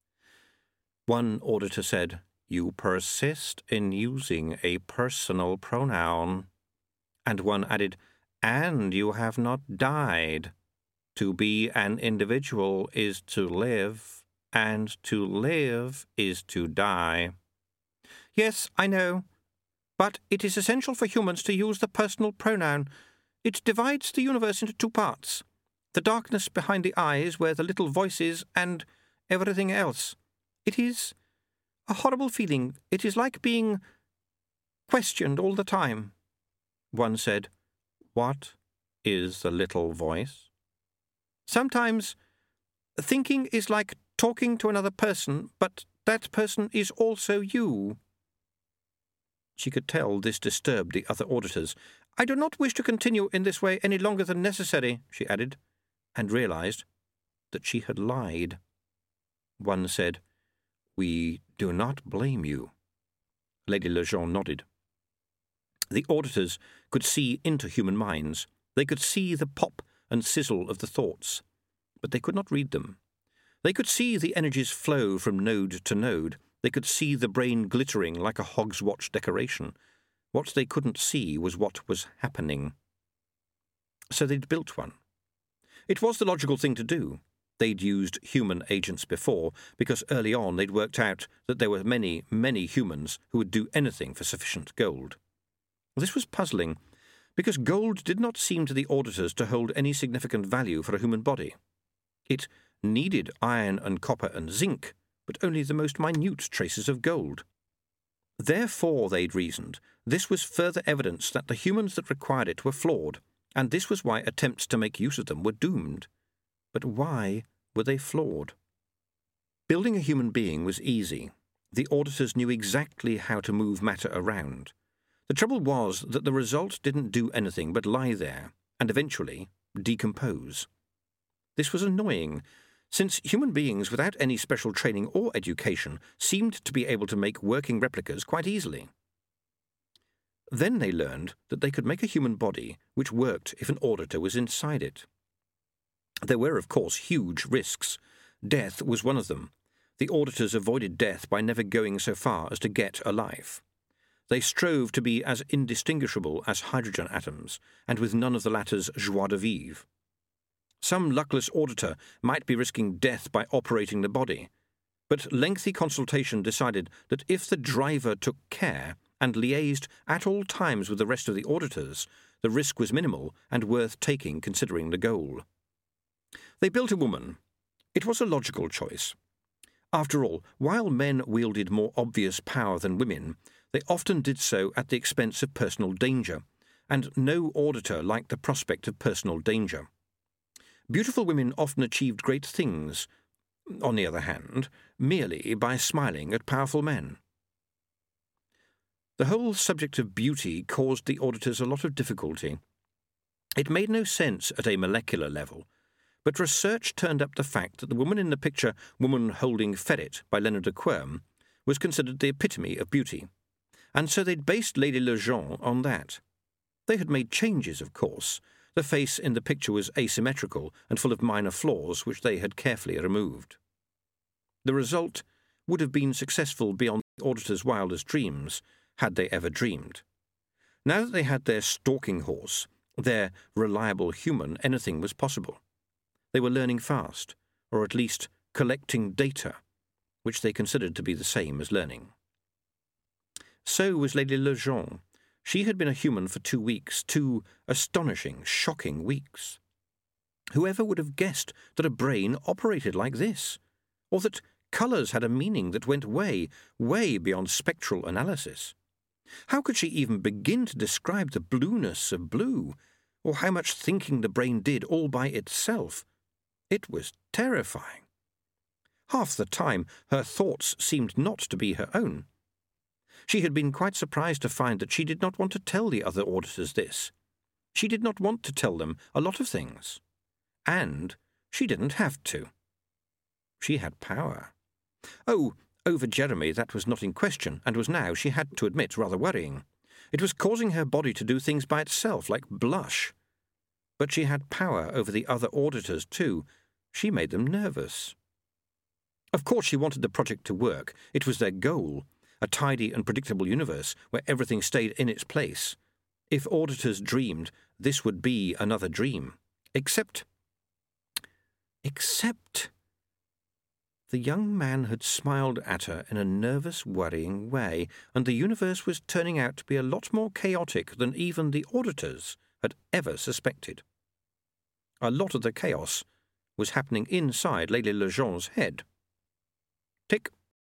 One auditor said, "You persist in using a personal pronoun." And one added, "And you have not died. To be an individual is to live, and to live is to die." "Yes, I know. But it is essential for humans to use the personal pronoun. It divides the universe into two parts. The darkness behind the eyes where the little voice is, and everything else. It is a horrible feeling. It is like being questioned all the time." One said, "What is the little voice?" "Sometimes thinking is like talking to another person, but that person is also you." She could tell this disturbed the other auditors. "I do not wish to continue in this way any longer than necessary," she added, and realized that she had lied. One said, "We do not blame you." Lady Lejeune nodded. The auditors could see into human minds. They could see the pop and sizzle of the thoughts, but they could not read them. They could see the energies flow from node to node. They could see the brain glittering like a Hog's Watch decoration. What they couldn't see was what was happening. So they'd built one. It was the logical thing to do. They'd used human agents before, because early on they'd worked out that there were many, many humans who would do anything for sufficient gold. This was puzzling, because gold did not seem to the auditors to hold any significant value for a human body. It needed iron and copper and zinc, but only the most minute traces of gold. Therefore, they'd reasoned, this was further evidence that the humans that required it were flawed, and this was why attempts to make use of them were doomed. But why were they flawed? Building a human being was easy. The auditors knew exactly how to move matter around. The trouble was that the result didn't do anything but lie there, and eventually decompose. This was annoying, since human beings without any special training or education seemed to be able to make working replicas quite easily. Then they learned that they could make a human body which worked if an auditor was inside it. There were, of course, huge risks. Death was one of them. The auditors avoided death by never going so far as to get a life. They strove to be as indistinguishable as hydrogen atoms, and with none of the latter's joie de vivre. Some luckless auditor might be risking death by operating the body, but lengthy consultation decided that if the driver took care and liaised at all times with the rest of the auditors, the risk was minimal and worth taking considering the goal. They built a woman. It was a logical choice. After all, while men wielded more obvious power than women, they often did so at the expense of personal danger, and no auditor liked the prospect of personal danger. Beautiful women often achieved great things, on the other hand, merely by smiling at powerful men. The whole subject of beauty caused the auditors a lot of difficulty. It made no sense at a molecular level, but research turned up the fact that the woman in the picture Woman Holding Ferret by Leonard de Querm was considered the epitome of beauty, and so they'd based Lady Lejeune on that. They had made changes, of course. The face in the picture was asymmetrical and full of minor flaws which they had carefully removed. The result would have been successful beyond the auditor's wildest dreams had they ever dreamed. Now that they had their stalking horse, their reliable human, anything was possible. They were learning fast, or at least collecting data, which they considered to be the same as learning. So was Lady Lejeune. She had been a human for 2 weeks, 2 astonishing, shocking weeks. Whoever would have guessed that a brain operated like this, or that colours had a meaning that went way, way beyond spectral analysis? How could she even begin to describe the blueness of blue, or how much thinking the brain did all by itself? It was terrifying. Half the time her thoughts seemed not to be her own. She had been quite surprised to find that she did not want to tell the other auditors this. She did not want to tell them a lot of things. And she didn't have to. She had power. Oh, over Jeremy that was not in question, and was now, she had to admit, rather worrying. It was causing her body to do things by itself, like blush. But she had power over the other auditors too. She made them nervous. Of course she wanted the project to work. It was their goal, a tidy and predictable universe where everything stayed in its place. If auditors dreamed, this would be another dream. Except... The young man had smiled at her in a nervous, worrying way, and the universe was turning out to be a lot more chaotic than even the auditors had ever suspected. A lot of the chaos was happening inside Lady Lejeune's head. Tick.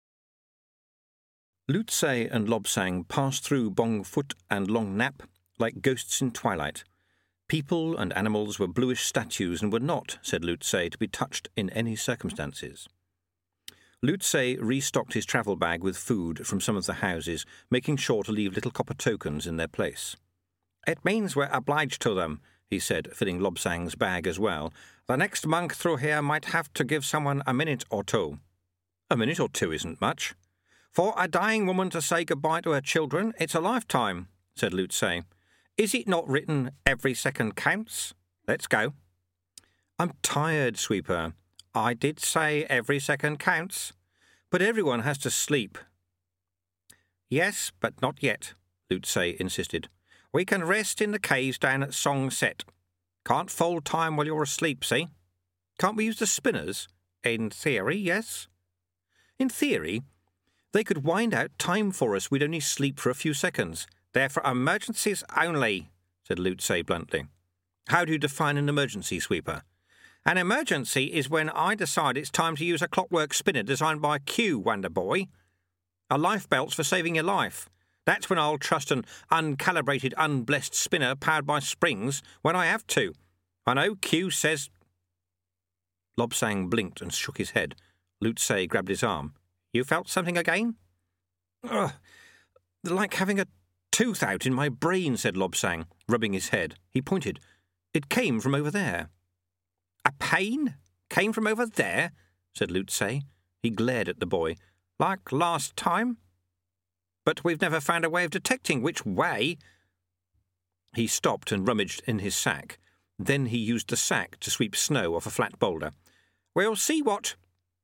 Lutze and Lobsang passed through Bong Foot and Long Nap like ghosts in twilight. People and animals were bluish statues and were not, said Lutze, to be touched in any circumstances. Lutze restocked his travel bag with food from some of the houses, making sure to leave little copper tokens in their place. "It means we're obliged to them," he said, filling Lobsang's bag as well. "The next monk through here might have to give someone a minute or two." "A minute or two isn't much." "For a dying woman to say goodbye to her children, it's a lifetime," said Lutze. "Is it not written, every second counts? Let's go." "I'm tired, Sweeper." "I did say every second counts." "But everyone has to sleep." "Yes, but not yet," Lutze insisted. "We can rest in the caves down at Song Set. Can't fold time while you're asleep, see?" "Can't we use the spinners?" "In theory, yes." "In theory? They could wind out time for us. We'd only sleep for a few seconds." "They're for emergencies only," said Lutze bluntly. "How do you define an emergency, Sweeper?" "An emergency is when I decide it's time to use a clockwork spinner designed by Q, Wonder Boy. A life belt's for saving your life. That's when I'll trust an uncalibrated, unblessed spinner powered by springs when I have to. I know Q says..." Lobsang blinked and shook his head. Lutze grabbed his arm. "You felt something again?" "Ugh, like having a tooth out in my brain," said Lobsang, rubbing his head. He pointed. "It came from over there." "A pain? Came from over there?" said Lutze. He glared at the boy. "Like last time? But we've never found a way of detecting which way." He stopped and rummaged in his sack. Then he used the sack to sweep snow off a flat boulder. "We'll see what..."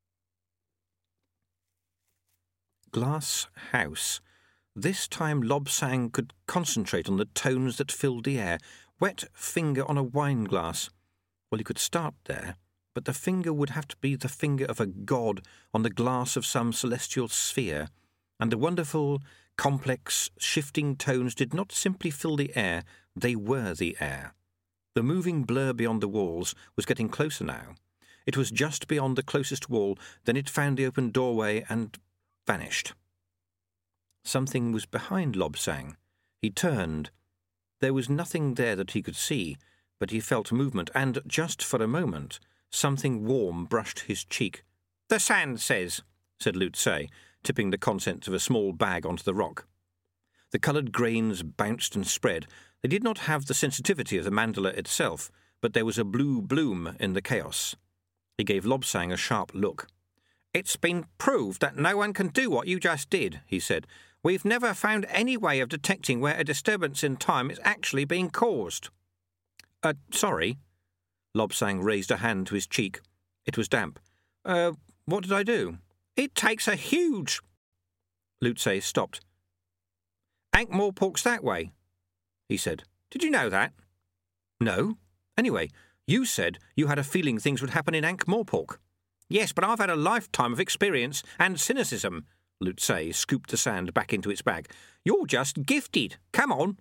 Glass house. This time Lobsang could concentrate on the tones that filled the air. Wet finger on a wine glass. Well, he could start there, but the finger would have to be the finger of a god on the glass of some celestial sphere, and the wonderful, complex, shifting tones did not simply fill the air, they were the air. The moving blur beyond the walls was getting closer now. It was just beyond the closest wall, then it found the open doorway and vanished. Something was behind Lobsang. He turned. There was nothing there that he could see, but he felt movement, and, just for a moment, something warm brushed his cheek. "The sand says," said Lutze, tipping the contents of a small bag onto the rock. The coloured grains bounced and spread. They did not have the sensitivity of the mandala itself, but there was a blue bloom in the chaos. He gave Lobsang a sharp look. "It's been proved that no one can do what you just did," he said. "We've never found any way of detecting where a disturbance in time is actually being caused." Sorry." Lobsang raised a hand to his cheek. It was damp. What did I do?" "It takes a huge..." Lutze stopped. Ankh-Morpork's that way, he said. Did you know that? No. Anyway, you said you had a feeling things would happen in Ankh-Morpork. Yes, but I've had a lifetime of experience and cynicism, Lutze scooped the sand back into its bag. You're just gifted. Come on.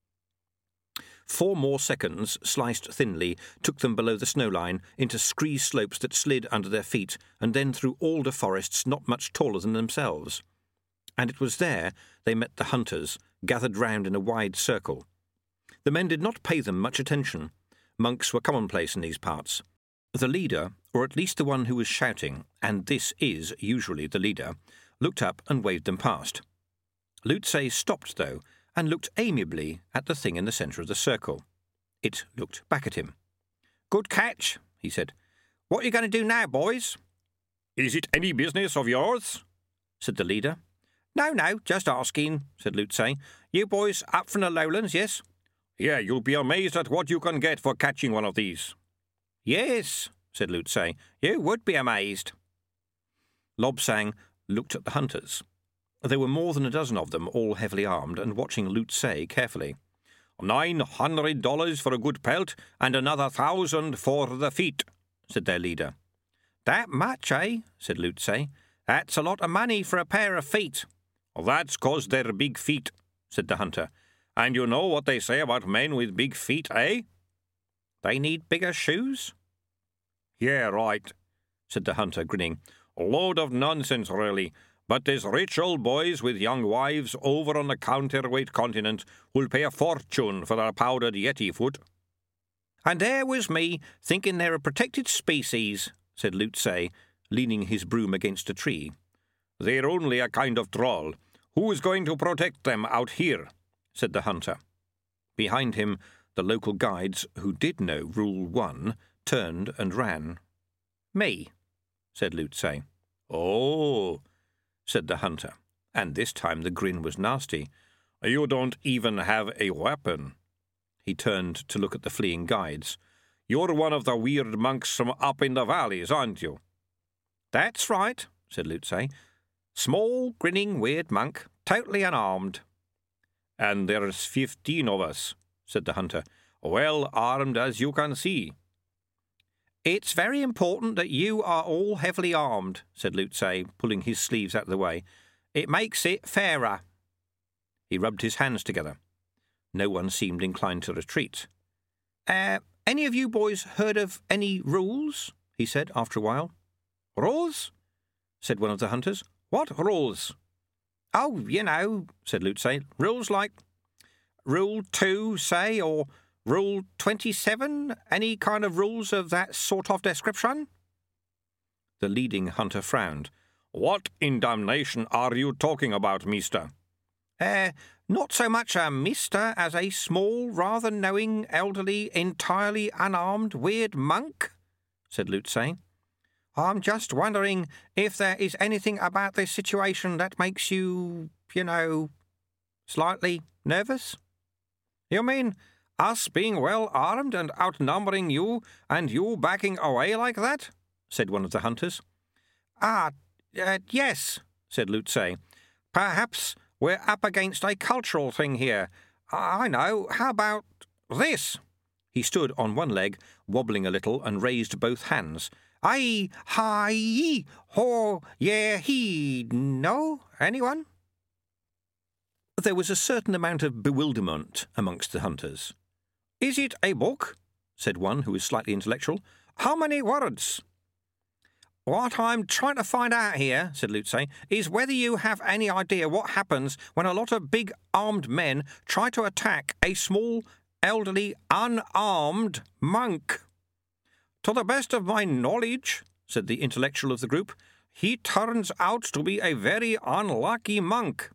4 more seconds, sliced thinly, took them below the snowline, into scree slopes that slid under their feet, and then through alder forests not much taller than themselves. And it was there they met the hunters, gathered round in a wide circle. The men did not pay them much attention. Monks were commonplace in these parts. The leader, or at least the one who was shouting, and this is usually the leader, looked up and waved them past. Lutze stopped, though, and looked amiably at the thing in the centre of the circle. It looked back at him. "Good catch," he said. "What are you going to do now, boys?" "Is it any business of yours?" said the leader. No, just asking," said Lutze. "You boys up from the lowlands, yes?" "Yeah, you'll be amazed at what you can get for catching one of these." "Yes," said Lutze. "You would be amazed." Lobsang looked at the hunters. There were more than a dozen of them, all heavily armed, and watching Lutze carefully. $900 for a good pelt, and another 1,000 for the feet, said their leader. "That much, eh?" said Lutze. "That's a lot of money for a pair of feet." "That's 'cause they're big feet," said the hunter. "And you know what they say about men with big feet, eh?" "They need bigger shoes?" "Yeah, right," said the hunter, grinning. "A load of nonsense, really. But there's rich old boys with young wives over on the counterweight continent who'll pay a fortune for their powdered yeti foot." "And there was me, thinking they're a protected species," said Lutze, leaning his broom against a tree. "They're only a kind of troll. Who's going to protect them out here?" said the hunter. Behind him, the local guides, who did know Rule 1, turned and ran. "Me," said Lutze. "Oh," said the hunter, and this time the grin was nasty. "You don't even have a weapon." He turned to look at the fleeing guides. "You're one of the weird monks from up in the valleys, aren't you?" "That's right," said Lutze. "Small, grinning, weird monk, totally unarmed." "And there's 15 of us," said the hunter. "Well armed, as you can see." "It's very important that you are all heavily armed," said Lutze, pulling his sleeves out of the way. "It makes it fairer." He rubbed his hands together. No one seemed inclined to retreat. Any of you boys heard of any rules?" he said after a while. "Rules?" said one of the hunters. "What rules?" "Oh, you know," said Lutze. "Rules like Rule 2, say, or Rule 27? Any kind of rules of that sort of description?" The leading hunter frowned. "What in damnation are you talking about, mister?" Not so much a mister as a small, rather knowing, elderly, entirely unarmed, weird monk," said Lutze. "I'm just wondering if there is anything about this situation that makes you, slightly nervous." "You mean us being well armed and outnumbering you, and you backing away like that?" said one of the hunters. Yes," said Lutze. "Perhaps we're up against a cultural thing here. I know. How about this?" He stood on one leg, wobbling a little, and raised both hands. "Aye, hi, ho, yeah, he. No? Anyone?" There was a certain amount of bewilderment amongst the hunters. "Is it a book?" said one who was slightly intellectual. "How many words?" "What I'm trying to find out here," said Lutze, "is whether you have any idea what happens when a lot of big armed men try to attack a small, elderly, unarmed monk." "To the best of my knowledge," said the intellectual of the group, "he turns out to be a very unlucky monk."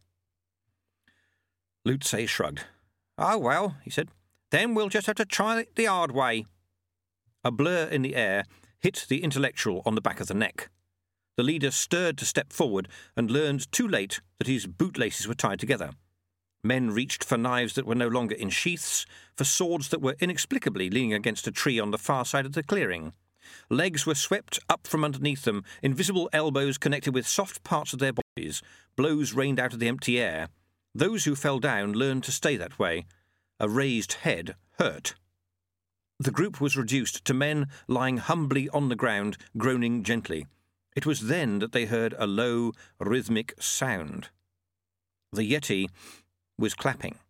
Lutze shrugged. "Oh, well," he said, "then we'll just have to try it the hard way." A blur in the air hit the intellectual on the back of the neck. The leader stirred to step forward and learned too late that his bootlaces were tied together. Men reached for knives that were no longer in sheaths, for swords that were inexplicably leaning against a tree on the far side of the clearing. Legs were swept up from underneath them, invisible elbows connected with soft parts of their bodies. Blows rained out of the empty air. Those who fell down learned to stay that way. A raised head hurt. The group was reduced to men lying humbly on the ground, groaning gently. It was then that they heard a low, rhythmic sound. The Yeti was clapping.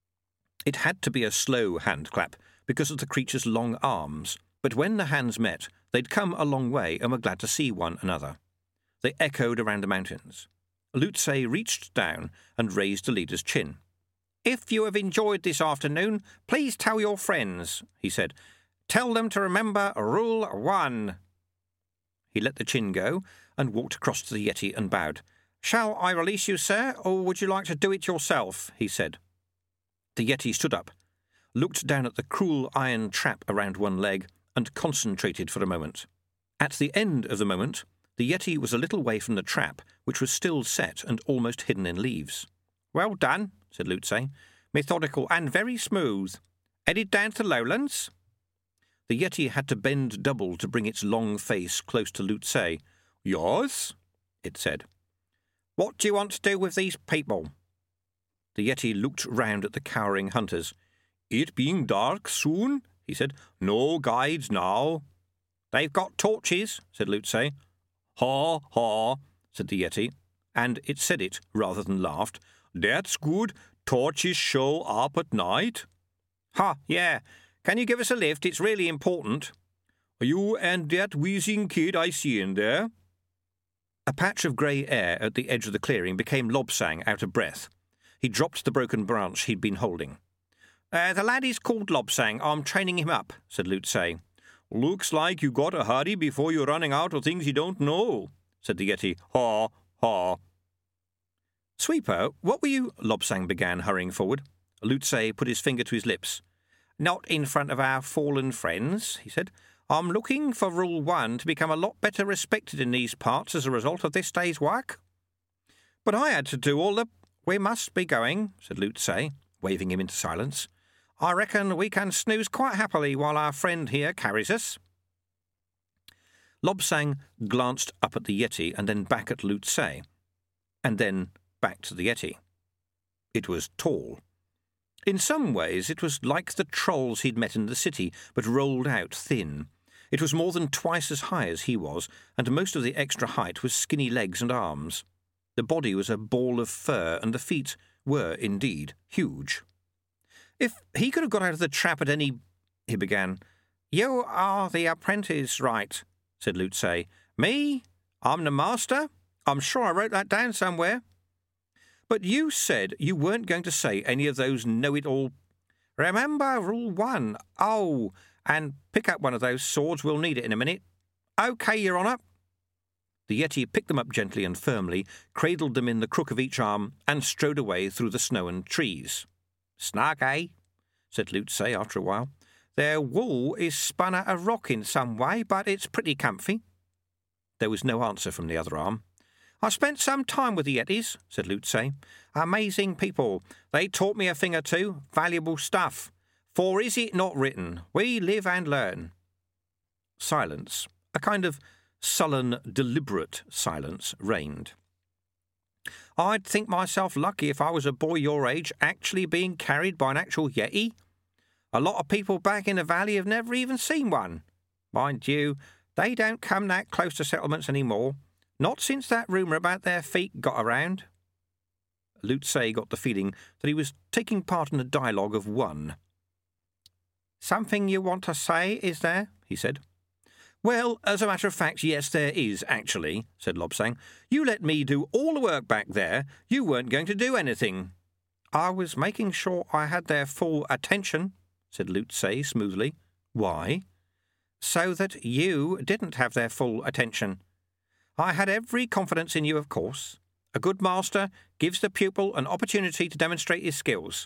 It had to be a slow hand clap because of the creature's long arms, but when the hands met, they'd come a long way and were glad to see one another. They echoed around the mountains. Lutze reached down and raised the leader's chin. "If you have enjoyed this afternoon, please tell your friends," he said. "Tell them to remember Rule 1. He let the chin go and walked across to the Yeti and bowed. "Shall I release you, sir, or would you like to do it yourself?" he said. The Yeti stood up, looked down at the cruel iron trap around one leg, and concentrated for a moment. At the end of the moment, the Yeti was a little way from the trap, which was still set and almost hidden in leaves. "Well done," said Lutze. "Methodical and very smooth. Headed down to the lowlands?" The Yeti had to bend double to bring its long face close to Lutze. "Yes," it said. "What do you want to do with these people?" The Yeti looked round at the cowering hunters. "It being dark soon," he said. "No guides now." "They've got torches," said Lutze. "Ha, ha," said the Yeti, and it said it rather than laughed. "That's good. Torches show up at night." "Ha, yeah. Can you give us a lift? It's really important." "You and that wheezing kid I see in there?" A patch of grey air at the edge of the clearing became Lobsang out of breath. He dropped the broken branch he'd been holding. The lad is called Lobsang. I'm training him up," said Lutze. "Looks like you got to hurry before you're running out of things you don't know," said the Yeti. "Ha, ha." "Sweeper, what were you—" Lobsang began, hurrying forward. Lutze put his finger to his lips. "Not in front of our fallen friends," he said. "I'm looking for Rule 1 to become a lot better respected in these parts as a result of this day's work." "But I had to do all the—" "We must be going," said Lutze, waving him into silence. "I reckon we can snooze quite happily while our friend here carries us." Lobsang glanced up at the Yeti and then back at Lutze, and then back to the Yeti. It was tall. In some ways it was like the trolls he'd met in the city, but rolled out thin. It was more than twice as high as he was, and most of the extra height was skinny legs and arms. The body was a ball of fur, and the feet were, indeed, huge. "If he could have got out of the trap at any—" he began. "You are the apprentice, right?" said Lutze. "Me? I'm the master? I'm sure I wrote that down somewhere." "But you said you weren't going to say any of those know-it-all—" "Remember Rule 1. Oh, and pick up one of those swords. We'll need it in a minute." "OK, Your Honour." The Yeti picked them up gently and firmly, cradled them in the crook of each arm, and strode away through the snow and trees. "Snug, eh?" said Lutze after a while. "Their wool is spun out of rock in some way, but it's pretty comfy." There was no answer from the other arm. "I spent some time with the Yetis," said Lutze. "Amazing people. They taught me a thing or two. Valuable stuff. For is it not written, we live and learn?" Silence, a kind of sullen, deliberate silence, reigned. "I'd think myself lucky if I was a boy your age actually being carried by an actual Yeti. A lot of people back in the valley have never even seen one. Mind you, they don't come that close to settlements anymore. Not since that rumour about their feet got around." Lutze got the feeling that he was taking part in a dialogue of one. "Something you want to say, is there?" he said. "Well, as a matter of fact, yes, there is, actually," said Lobsang. "You let me do all the work back there. You weren't going to do anything." "I was making sure I had their full attention," said Lutze smoothly. "Why?" "So that you didn't have their full attention. I had every confidence in you, of course. A good master gives the pupil an opportunity to demonstrate his skills."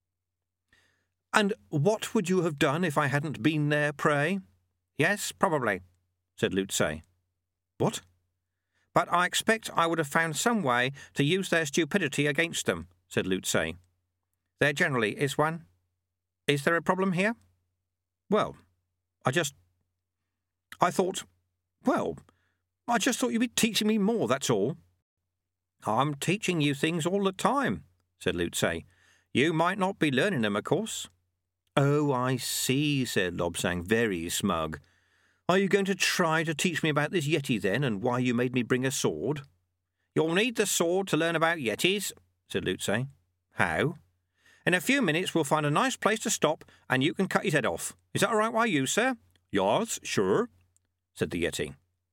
"And what would you have done if I hadn't been there, pray?" "Yes, probably," said Lutze. "What?" "But I expect I would have found some way to use their stupidity against them," said Lutze. "There generally is one. Is there a problem here?" "Well, I just thought you'd be teaching me more, that's all." "I'm teaching you things all the time," said Lutze. "You might not be learning them, of course." "Oh, I see," said Lobsang, very smug. "Are you going to try to teach me about this Yeti, then, and why you made me bring a sword?" "You'll need the sword to learn about Yetis," said Lutze. "How?" "In a few minutes we'll find a nice place to stop, and you can cut his head off. Is that all right by you, sir?" "Yes, sure," said the Yeti.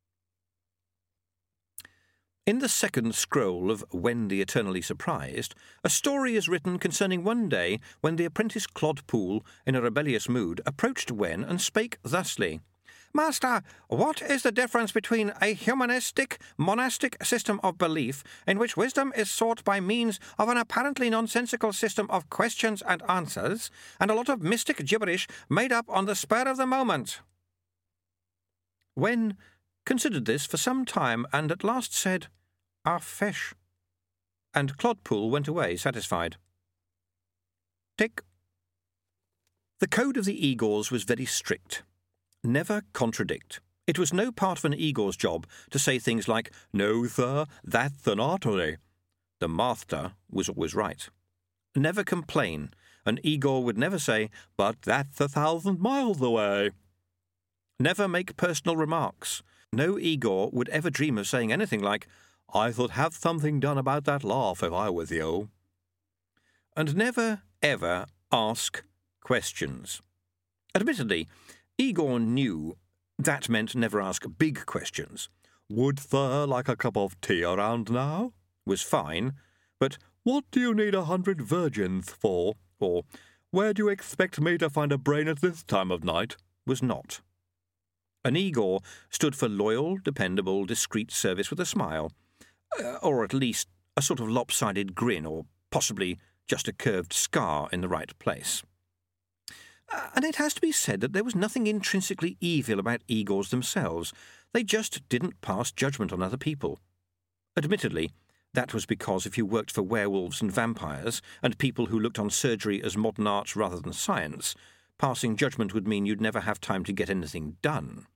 In the second scroll of Wen the Eternally Surprised, a story is written concerning one day when the apprentice Clodpool, in a rebellious mood, approached Wen and spake thusly. "Master, what is the difference between a humanistic, monastic system of belief, in which wisdom is sought by means of an apparently nonsensical system of questions and answers, and a lot of mystic gibberish made up on the spur of the moment?" Wen considered this for some time, and at last said, "Ah, fesh," and Clodpool went away satisfied. Tick. The code of the Igors was very strict. Never contradict. It was no part of an Igor's job to say things like, "No, sir, that's an artery." The master was always right. Never complain. An Igor would never say, "But that's 1,000 miles away." Never make personal remarks. No Igor would ever dream of saying anything like, "I should have something done about that laugh if I was you." And never, ever ask questions. Admittedly, Igor knew that meant never ask big questions. "Would sir like a cup of tea around now?" was fine, but "What do you need 100 virgins for?" or "Where do you expect me to find a brain at this time of night?" was not. An Igor stood for loyal, dependable, discreet service with a smile, or at least a sort of lopsided grin, or possibly just a curved scar in the right place. And it has to be said that there was nothing intrinsically evil about Igors themselves. They just didn't pass judgment on other people. Admittedly, that was because if you worked for werewolves and vampires, and people who looked on surgery as modern art rather than science, passing judgment would mean you'd never have time to get anything done.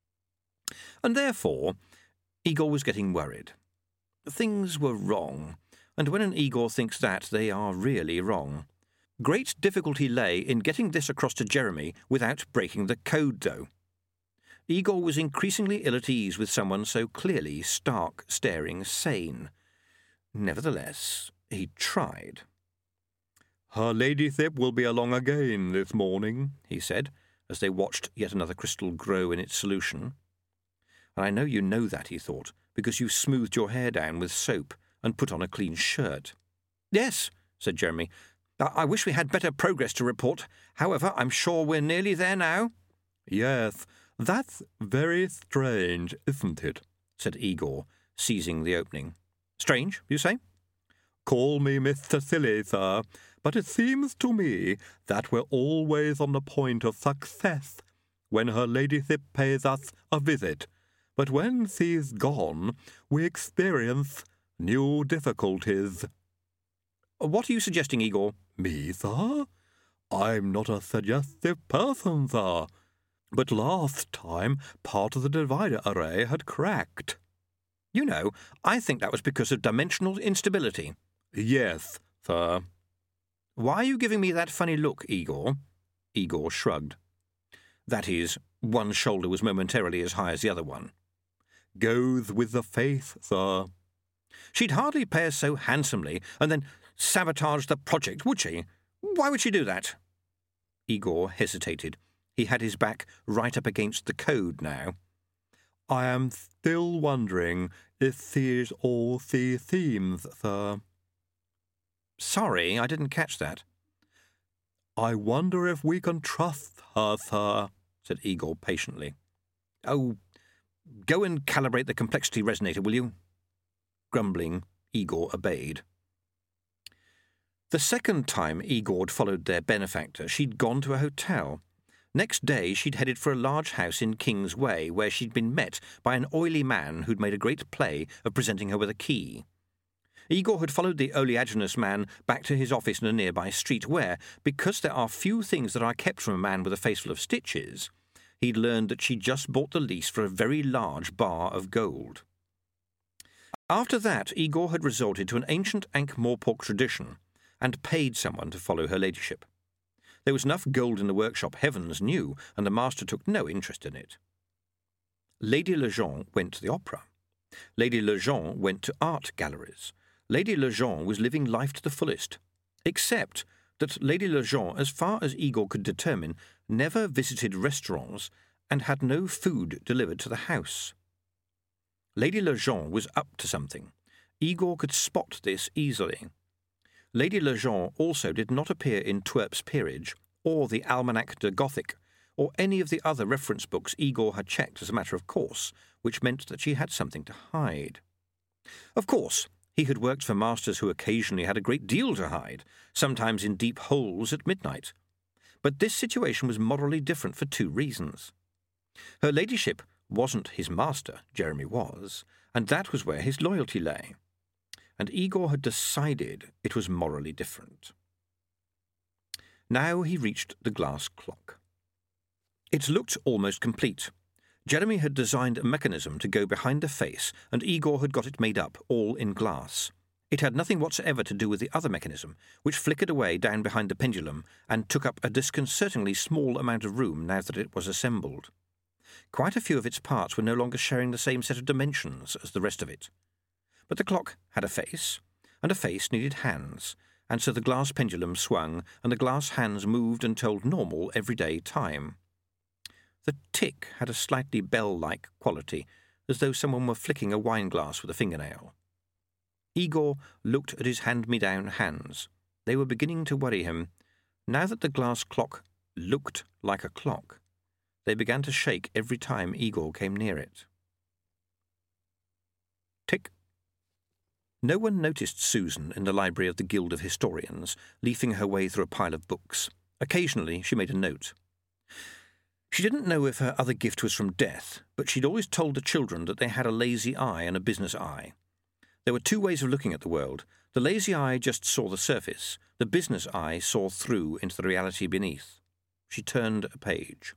And therefore, Igor was getting worried. Things were wrong, and when an Igor thinks that, they are really wrong. Great difficulty lay in getting this across to Jeremy without breaking the code, though. Igor was increasingly ill at ease with someone so clearly stark, staring, sane. Nevertheless, he tried. "Her ladyship will be along again this morning," he said, as they watched yet another crystal grow in its solution. "And I know you know that," he thought, "because you smoothed your hair down with soap and put on a clean shirt." "Yes," said Jeremy. "I wish we had better progress to report. However, I'm sure we're nearly there now." "Yes, that's very strange, isn't it?" said Igor, seizing the opening. "Strange, you say?" "Call me Mr. Silly, sir, but it seems to me that we're always on the point of success when her ladyship pays us a visit, but when she's gone, we experience new difficulties." "What are you suggesting, Igor?" "Me, sir? I'm not a suggestive person, sir. But last time, part of the divider array had cracked." "You know, I think that was because of dimensional instability." "Yes, sir." "Why are you giving me that funny look, Igor?" Igor shrugged. That is, one shoulder was momentarily as high as the other one. "Goes with the faith, sir." "She'd hardly pay us so handsomely and then sabotage the project, would she? Why would she do that?" Igor hesitated. He had his back right up against the code now. "I am still wondering if she's all she seems, sir." "Sorry, I didn't catch that." "I wonder if we can trust her, sir," said Igor patiently. "Oh, go and calibrate the complexity resonator, will you?" Grumbling, Igor obeyed. The second time Igor'd followed their benefactor, she'd gone to a hotel. Next day she'd headed for a large house in King's Way, where she'd been met by an oily man who'd made a great play of presenting her with a key. Igor had followed the oleaginous man back to his office in a nearby street where, because there are few things that are kept from a man with a face full of stitches, he'd learned that she'd just bought the lease for a very large bar of gold. After that, Igor had resorted to an ancient Ankh-Morpork tradition. and paid someone to follow her ladyship. There was enough gold in the workshop, heavens knew, and the master took no interest in it. Lady Legendre went to the opera. Lady Legendre went to art galleries. Lady Legendre was living life to the fullest, except that Lady Legendre, as far as Igor could determine, never visited restaurants and had no food delivered to the house. Lady Legendre was up to something. Igor could spot this easily. Lady Legendre also did not appear in Twerp's Peerage, or the Almanach de Gothic, or any of the other reference books Igor had checked as a matter of course, which meant that she had something to hide. Of course, he had worked for masters who occasionally had a great deal to hide, sometimes in deep holes at midnight. But this situation was morally different for two reasons. Her ladyship wasn't his master, Jeremy was, and that was where his loyalty lay. And Igor had decided it was morally different. Now he reached the glass clock. It looked almost complete. Jeremy had designed a mechanism to go behind the face, and Igor had got it made up, all in glass. It had nothing whatsoever to do with the other mechanism, which flickered away down behind the pendulum and took up a disconcertingly small amount of room now that it was assembled. Quite a few of its parts were no longer sharing the same set of dimensions as the rest of it. But the clock had a face, and a face needed hands, and so the glass pendulum swung, and the glass hands moved and told normal, everyday time. The tick had a slightly bell-like quality, as though someone were flicking a wine glass with a fingernail. Igor looked at his hand-me-down hands. They were beginning to worry him. Now that the glass clock looked like a clock, they began to shake every time Igor came near it. Tick. No one noticed Susan in the library of the Guild of Historians, leafing her way through a pile of books. Occasionally she made a note. She didn't know if her other gift was from death, but she'd always told the children that they had a lazy eye and a business eye. There were two ways of looking at the world. The lazy eye just saw the surface. The business eye saw through into the reality beneath. She turned a page.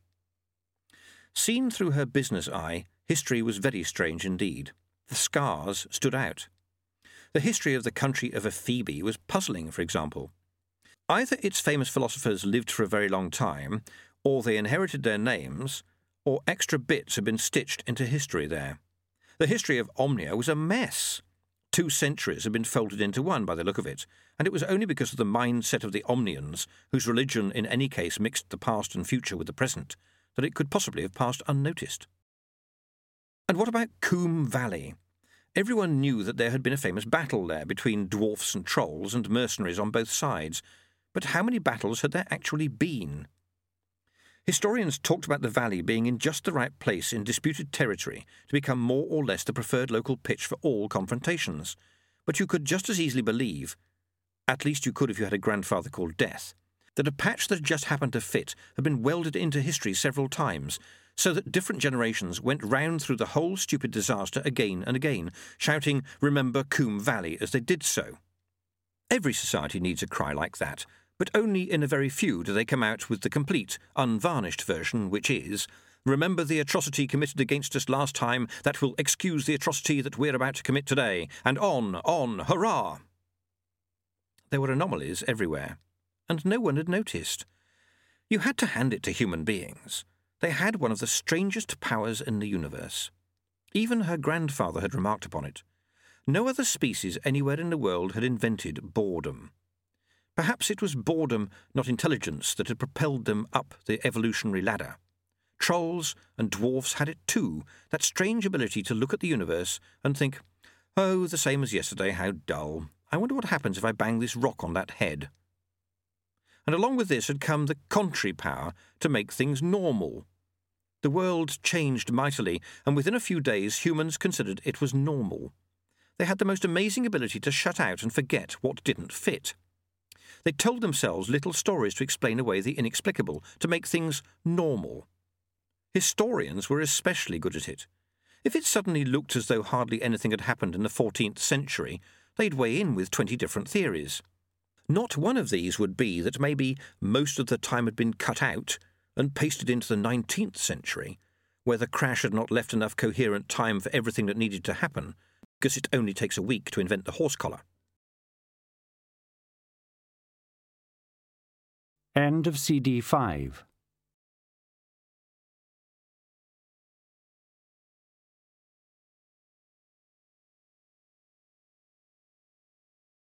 Seen through her business eye, history was very strange indeed. The scars stood out. The history of the country of Ephebi was puzzling, for example. Either its famous philosophers lived for a very long time, or they inherited their names, or extra bits had been stitched into history there. The history of Omnia was a mess. 2 centuries had been folded into one by the look of it, and it was only because of the mindset of the Omnians, whose religion in any case mixed the past and future with the present, that it could possibly have passed unnoticed. And what about Coombe Valley? Everyone knew that there had been a famous battle there between dwarfs and trolls and mercenaries on both sides, but how many battles had there actually been? Historians talked about the valley being in just the right place in disputed territory to become more or less the preferred local pitch for all confrontations, but you could just as easily believe, at least you could if you had a grandfather called Death, that a patch that just happened to fit had been welded into history several times, so that different generations went round through the whole stupid disaster again and again, shouting, "Remember Coombe Valley," as they did so. Every society needs a cry like that, but only in a very few do they come out with the complete, unvarnished version, which is, "Remember the atrocity committed against us last time, that will excuse the atrocity that we're about to commit today, and on, hurrah!" There were anomalies everywhere, and no one had noticed. You had to hand it to human beings. They had one of the strangest powers in the universe. Even her grandfather had remarked upon it. No other species anywhere in the world had invented boredom. Perhaps it was boredom, not intelligence, that had propelled them up the evolutionary ladder. Trolls and dwarfs had it too, that strange ability to look at the universe and think, "Oh, the same as yesterday, how dull. I wonder what happens if I bang this rock on that head." And along with this had come the contrary power to make things normal. The world changed mightily, and within a few days humans considered it was normal. They had the most amazing ability to shut out and forget what didn't fit. They told themselves little stories to explain away the inexplicable, to make things normal. Historians were especially good at it. If it suddenly looked as though hardly anything had happened in the 14th century, they'd weigh in with 20 different theories. Not one of these would be that maybe most of the time had been cut out and pasted into the 19th century, where the crash had not left enough coherent time for everything that needed to happen, because it only takes a week to invent the horse collar. End of CD 5.